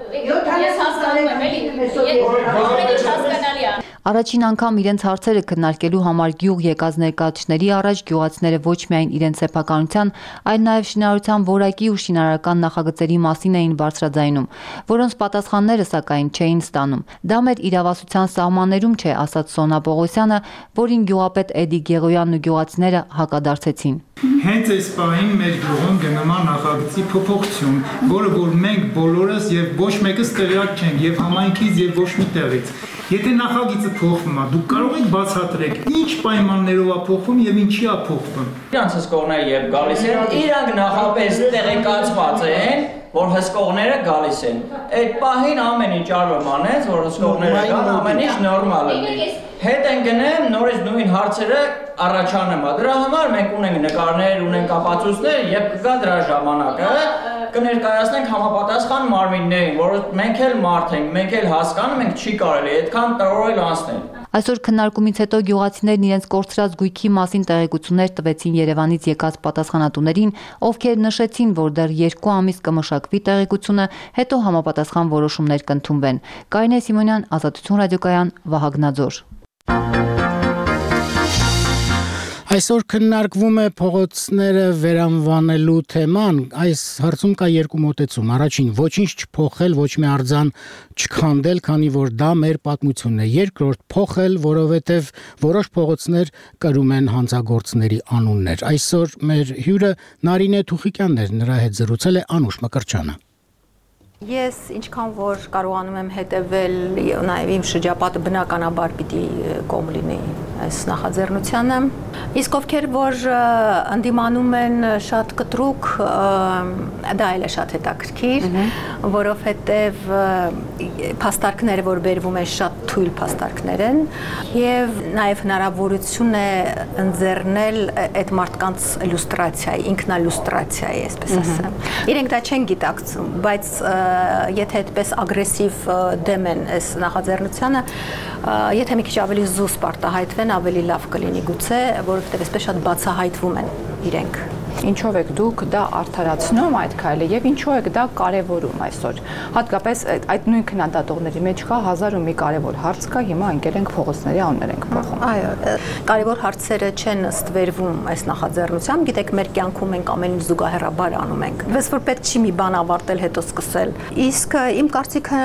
Ես հասկանում եմ, էլի, ամեն ինչ հասկանալի է։ Առաջին անգամ իրենց հարցերը քննարկելու համար գյուղ եկած ներկայացուցիչների առաջ գյուղացիները ոչ միայն իրենց սեփականության, այլ նաև շինարարության որակի ու շինարարական նախագծերի մասին էին բարձրաձայնում, որոնց պատասխանները սակայն չէին ստանում։ Դա մեր իրավասության սահմաններում չէ, ասաց Սոնա Պողոսյանը, որին գյուղապետ Էդի Գեղոյանն ու գյուղացիները հակադարձեցին։ Հենց այս պահին մեր գյուղում գնում է նախագծի փոփոխություն, որը որ մենք բոլորս եւ ոչ մեկս տեղյակ չենք եւ համայնքից եւ ոչ մի տեղից։ Եթե նախագիծը փոխվում է, դուք կարող եք բացատրել ինչ պայմաններով է փոխվում եւ ինչի է փոխվում։ Իրանց հսկողները երբ գալիս են, իրանք նախապես տեղեկացված են, որ հսկողները գալիս են։ Այդ պահին ամեն ինչ արվում անեց, որ հսկողները գան, ամեն ինչ նորմալ է։ Հետ են գնեմ, նորից նույն հարցերը առաջանում է։ Դրա համար մենք ունենք նկարներ, ունենք ապացույցներ, եւ կգա դրա ժամանակը կներկայացնենք համապատասխան մարմիններին, որ մենք էլ մարդ ենք, մենք էլ հասկանում ենք, չի կարելի այդքան տրորել անցնել։ Այսօր քննարկումից հետո գյուղացիներն իրենց կորցրած գույքի մասին տեղեկություններ տվեցին Երևանից եկած պատասխանատուներին, ովքեր նշեցին, որ դեռ երկու ամիս կմշակվի տեղեկությունը, հետո համապատասխան որոշումներ կընդունվեն։ Կարինե Սիմոնյան, Ազատություն ռադիոկայան, Վահագնաձոր։ Այսօր քննարկվում է փողոցները վերանվանելու թեման։ Այս հարցում կա երկու մոտեցում։ Առաջին, ոչինչ չփոխել, ոչ մի արձան չքանդել, քանի որ դա մեր պատմությունն է։ Երկրորդ, փոխել, որովհետև որոշ փողոցներ կրում են հանցագործների անուններ։ Այսօր մեր հյուրը Նարինե Թուխիկյանն էր, նրա հետ զրուցել է Անուշ Մկրտչյանը։ Ես ինչքան որ կարողանում եմ հետևել նաև իմ շրջապատը բնականաբար պիտի կողմ լինի այս նախաձեռնությանը, իսկ ովքեր որ ընդդիմանում են շատ կտրուկ, դա էլ է շատ հետաքրքիր, որովհետև փաստարկները, որ բերվում են, շատ թույլ փաստարկներ են եւ նաև հնարավորություն է ընձեռնել այդ մարդկանց լյուստրացիայի, ինքնալյուստրացիայի, այսպես ասեմ։ Իրենք դա չեն գիտակցում, բայց եթե այդպես ագրեսիվ դեմ են այս նախաձեռնությանը, եթե մի քիչ ավելի զուսպ արտահայտվեն, ավելի լավ կլինի գուցե, որովհետև այսպես շատ բացահայտվում են իրենք։ Ինչով եք դուք դա արդարացնում այդ քայլը եւ ինչու եք դա կարեւորում այսօր։ Հատկապես այդ նույն քննադատողների մեջ կա հազար ու մի կարեւոր հարց կա, հիմա ընկել ենք փողոցների անուններ ենք փոխում։ Այո, կարևոր հարցերը չեն ստվերվում այս նախաձեռնությամբ, գիտեք, մեր կյանքում ենք ամեն ինչ զուգահեռաբար անում ենք։ Բայց որ պետք չի մի բան ավարտել, հետո սկսել։ Իսկ իմ կարծիքը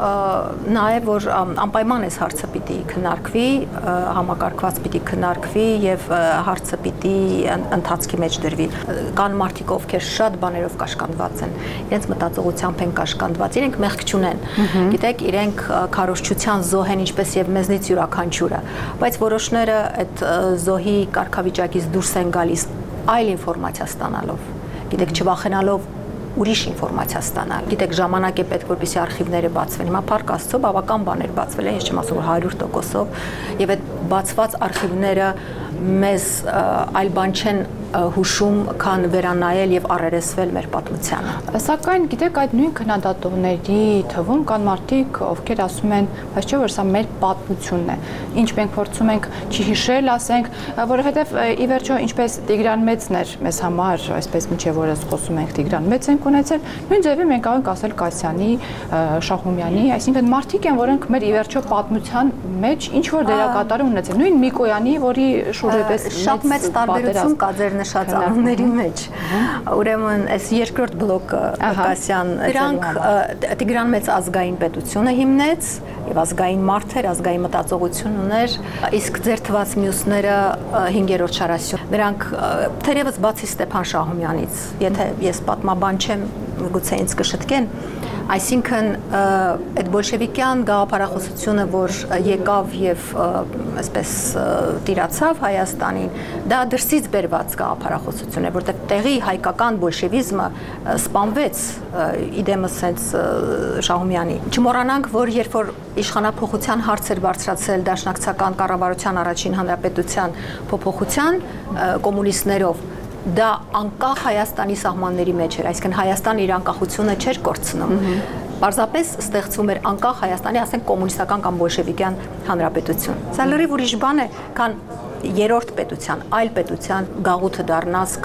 նա է, որ անպայման այս հարցը պիտի քննարկվի, համակարգված պիտի քննարկվի եւ հարցը պիտի ընթացքի մեջ դրվի։ Կան մարդիկ, ովքեր շատ բաներով կաշկանդված են, իրենց մտածողությամբ են կաշկանդված, իրենք մեղք չունեն։ Գիտեք, իրենք քարոզչության զոհ են, ինչպես եւ մեզնից յուրաքանչյուրը, բայց որոշները այդ զոհի կարգավիճակից դուրս են գալիս այլ ինֆորմացիա ստանալով, գիտեք, չվախենալով ուրիշ ինֆորմացիա ստանալ։ Գիտեք, ժամանակ է պետք, որպեսզի արխիվները բացվեն։ Հիմա փառք Աստծո, բավական բաներ բացվել են, ես չեմ ասում, որ հարյուր տոկոսով, եւ այդ բացված արխիվները մեզ այլ բան չեն հուշում, քան վերանայել եւ առերեսվել մեր պատմությանը։ Սակայն գիտեք, այդ նույն քննադատողների թվում կան մարդիկ, ովքեր ասում են, բայց չէ՞ որ սա մեր պատմությունն է։ Ինչ մենք փորձում ենք չհիշել, ասենք, որովհետեւ ի վերջո ինչպես Տիգրան Մեծն էր մեզ համար, այսպես մինչեւ օրս խոսում ենք Տիգրան Մեծ ենք ունեցել, նույն ձևի մենք կարող ենք ասել Կասյանի, Շահումյանի, այսինքն մարդիկ են, որոնք մեր ի վերջո պատմության մեջ ինչ որ դերակատարում ունեցել։ Նույն Միկոյանի, որի շուրջ շատ մեծ տարբերություն կա ձեր նշած անունների մեջ։ Ուրեմն այս երկրորդ բլոկը Կասյան, դրանք Տիգրան Մեծ ազգային պետությունը հիմնեց եւ ազգային մարդ էր, ազգային մտածողություն ուներ, իսկ ձեր թված մյուսները հինգերորդ շարասյուն։ Նրանք թերևս բացի Ստեփան Շահումյանից, եթե ես պատմաբան չեմ, գուցե ինձ կշտկեն, այսինքն այդ բոլշևիկյան գաղափարախոսությունը, որ եկավ եւ այսպես տիրացավ Հայաստանին, դա դրսից բերված գաղափարախոսություն է, որտեղ տեղի հայկական բոլշևիզմը սպանվեց իդեմս sense Շահումյանի։ Չմոռանանք, որ երբ որ իշխանափոխության հարց էր բարձրացել դաշնակցական կառավարության առաջին հանրապետության փոփոխության կոմունիստներով, դա անկախ Հայաստանի սահմանների մեջ էր, այսինքն Հայաստանը իր անկախությունը չէր կորցնում։ Պարզապես ստեղծվում էր անկախ Հայաստանի, ասենք, կոմունիստական կամ բոլշևիկյան հանրապետություն։ Սա լրիվ ուրիշ բան է, քան երրորդ պետության, այլ պետության գաղութը դառնաս։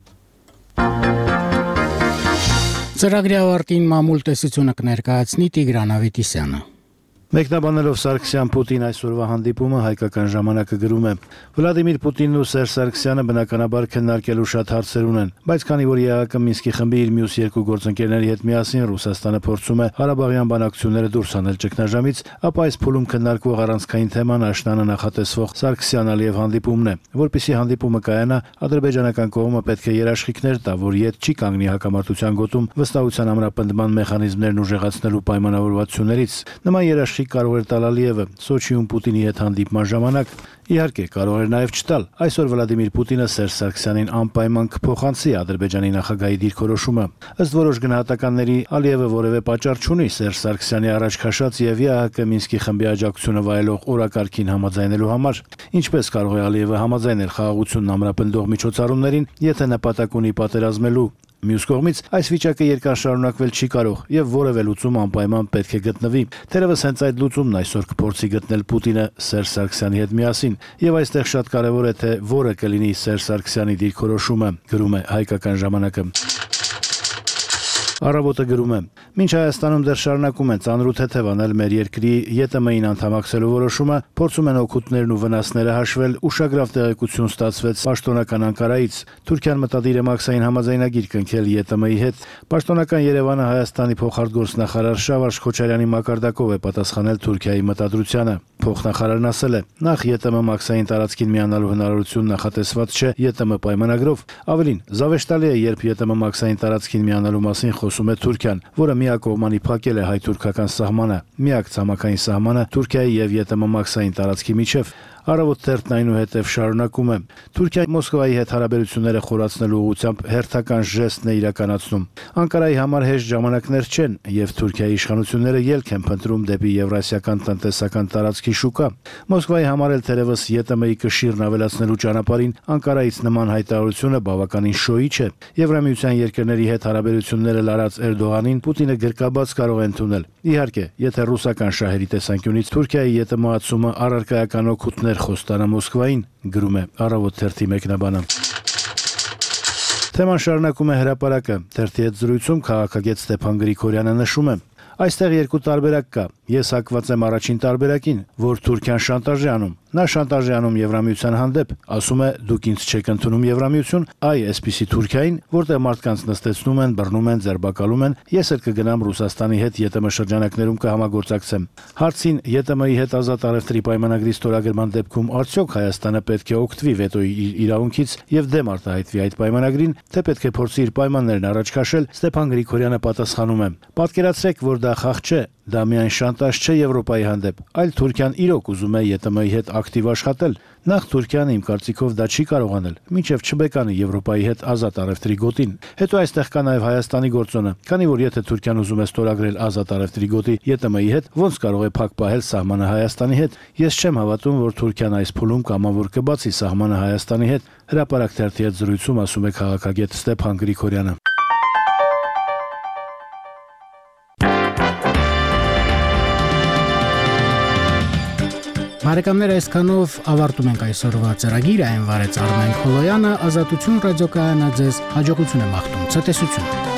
Ծրագրի ավարտին մամուլ տեսությունը կներկայացնի Տիգրան Ավետիսյանը։ Մեկնաբանելով Սարգսյան-Պուտին այսօրվա հանդիպումը հայկական ժամանակը գրում է. Վլադիմիր Պուտինն ու Սերժ Սարգսյանը բնականաբար քննարկելու շատ հարցեր ունեն, բայց քանի որ ԵԱՀԿ Մինսկի խմբի իր մյուս երկու գործընկերների հետ միասին Ռուսաստանը փորձում է Ղարաբաղյան բանակցությունները դուրս հանել ճգնաժամից, ապա այս փուլում քննարկվող առանցքային թեման աշնանը նախատեսվող Սարգսյան-Ալիև հանդիպումն է, որպեսզի հանդիպումը կայանա, ադրբեջանական կողմը պետք է երաշխիքներ տա, որ ետ չի կանգնի հակամարտության գոտում վստահության ամրապնդման մեխանիզմներն ուժեղացնելու պայմանավորվածություններից։ Նման երաշխիք կարող էր տալ Ալիևը Սոչիում Պուտինի հետ հանդիպման ժամանակ, իհարկե կարող էր նաև չտալ։ Այսօր Վլադիմիր Պուտինը Սերժ Սարգսյանին անպայման կփոխանցի Ադրբեջանի նախագահի դիրքորոշումը։ Ըստ որոշ գնահատականների Ալիևը որևէ պատճառ չունի Սերժ Սարգսյանի առաջ քաշած եւ ԵԱՀԿ Մինսկի խմբի աջակցությունը վայելող օրակարգին համաձայնելու համար։ Ինչպես կարող է Ալիևը համաձայնել խաղաղությունն ամրապնդող միջոցառումներին, եթե նպատակ ունի պատերազմելու։ Մյուս կողմից այս վիճակը երկար շարունակվել չի կարող եւ որևէ լուծում անպայման պետք է գտնվի։ Թերևս հենց այդ լուծումն այսօր կփորձի գտնել Պուտինը Սերժ Սարգսյանի հետ միասին, եւ այստեղ շատ կարեւոր է թե որը կլինի Սերժ Սարգսյանի դիրքորոշումը, գրում է հայկական ժամանակը։ Առավոտը գրում է. Մինչ Հայաստանում դեռ շարունակում են ծանրութ թեթև անել մեր երկրի ԵՏՄ-ին անդամակցելու որոշումը, փորձում են օգուտներն ու վնասները հաշվել, ուշագրավ տեղեկություն ստացվեց պաշտոնական Անկարայից։ Թուրքիան մտադիր է մաքսային համաձայնագիր կնքել ԵՏՄ-ի հետ։ Պաշտոնական Երևանը Հայաստանի փոխարտգործնախարար Շավարժ Քոչարյանի մակարդակով է պատասխանել Թուրքիայի մտադրությանը։ Փոխնախարարն ասել է. նախ ԵՏՄ մաքսային տարածքին միանալու հնարավորություն նախատեսված չէ ԵՏՄ պայմանագրով։ Ավելին, զավեշտալի է, երբ ԵՏՄ մաքսային տարածքին միանալու մասին խոսում է Թուրքիան, որը միակողմանի փակել է հայ-թուրքական սահմանը, միակ ցամաքային սահմանը Թուրքիայի եւ ԵՏՄ մաքսային տարածքի միջև։ Առավոտ թերթն այնուհետև շարունակում է. Թուրքիայի Մոսկվայի հետ հարաբերությունները խորացնելու ուղղությամբ հերթական ժեստն է իրականացնում։ Անկարայի համար հեշտ ժամանակներ չեն, եւ Թուրքիայի իշխանությունները ելք են փնտրում դեպի Եվրասիական տնտեսական տարածքի շուկա։ Մոսկվայի համար էլ թերևս ԵՏՄ-ի կշիռն ավելացնելու ճանապարհին Անկարայից նման հայտարարությունը բավականին շոյիչ է։ Եվրամիության երկրների հետ հարաբերությունները լարած Էրդողանին Պուտինը գրկաբաց կարող է ընդունել։ Իհարկե, եթե ռուսական շահերի տեսանկյունից Թուրքիայի ԵՏՄ-ացումը առարկայական օգուտներ խոստանա Մոսկվային, գրում է Առավոտ թերթի մեկնաբանը։ Թեման շարունակում է հրապարակը։ Թերթի հետ զրույցում քաղաքագետ Ստեփան Գրիգորյանը նշում է. Այստեղ երկու տարբերակ կա։ Ես հակված եմ առաջին տարբերակին, որ Թուրքիան շանտաժ է անում։ Նա շանտաժ է անում Եվրամիության հանդեպ, ասում է՝ դուք ինձ չեք ընդունում Եվրամիություն, այ այսպիսի Թուրքիային, որտեղ մարդկանց նստեցնում են, բռնում են, ձերբակալում են, ես էլ կգնամ Ռուսաստանի հետ ԵՏՄ շրջանակներում կհամագործակցեմ։ Հարցին ԵՏՄ-ի հետ ազատ առևտրի պայմանագրի ստորագրման դեպքում արդյոք Հայաստանը պետք է օգտվի վետոյի իրավունքից եւ դեմ արտահայտվի այդ պայմանագրին, թե պետք է փորձի իր պայմաններն առաջ քաշել, Ստեփան Գրիգորյանը պատասխանում է. Պատկերացրեք, որ դա խաղ չէ, դա միայն շանտաժ չէ Եվրոպայի հանդեպ, այլ Թուրքիան իրոք ուզում է ԵՏՄ-ի հետ ակտիվ աշխատել։ Նախ Թուրքիան իմ կարծիքով դա չի կարող անել, մինչև չբեկանի Եվրոպայի հետ ազատ առևտրի գոտին։ Հետո այստեղ կա նաև Հայաստանի գործոնը, քանի որ եթե Թուրքիան ուզում է ստորագրել ազատ առևտրի գոտի ԵՏՄ-ի հետ, ոնց կարող է փակ պահել սահմանը Հայաստանի հետ։ Ես չեմ հավատում, որ Թուրքիան այս փուլում կամավոր կբացի սահմանը Հայաստանի հետ։ Հրապարակ թերթի հետ զրույցում ասում է քաղաքագետ Ստեփան Գրիգորյանը։ Բարեկամներ, այսքանով ավարտում ենք այսօրվա ծրագիրը, այն վարեց Արմեն Քոլոյանը, Ազատություն ռադիոկայանը ձեզ հաջողություն է մաղթում, ցտեսություն։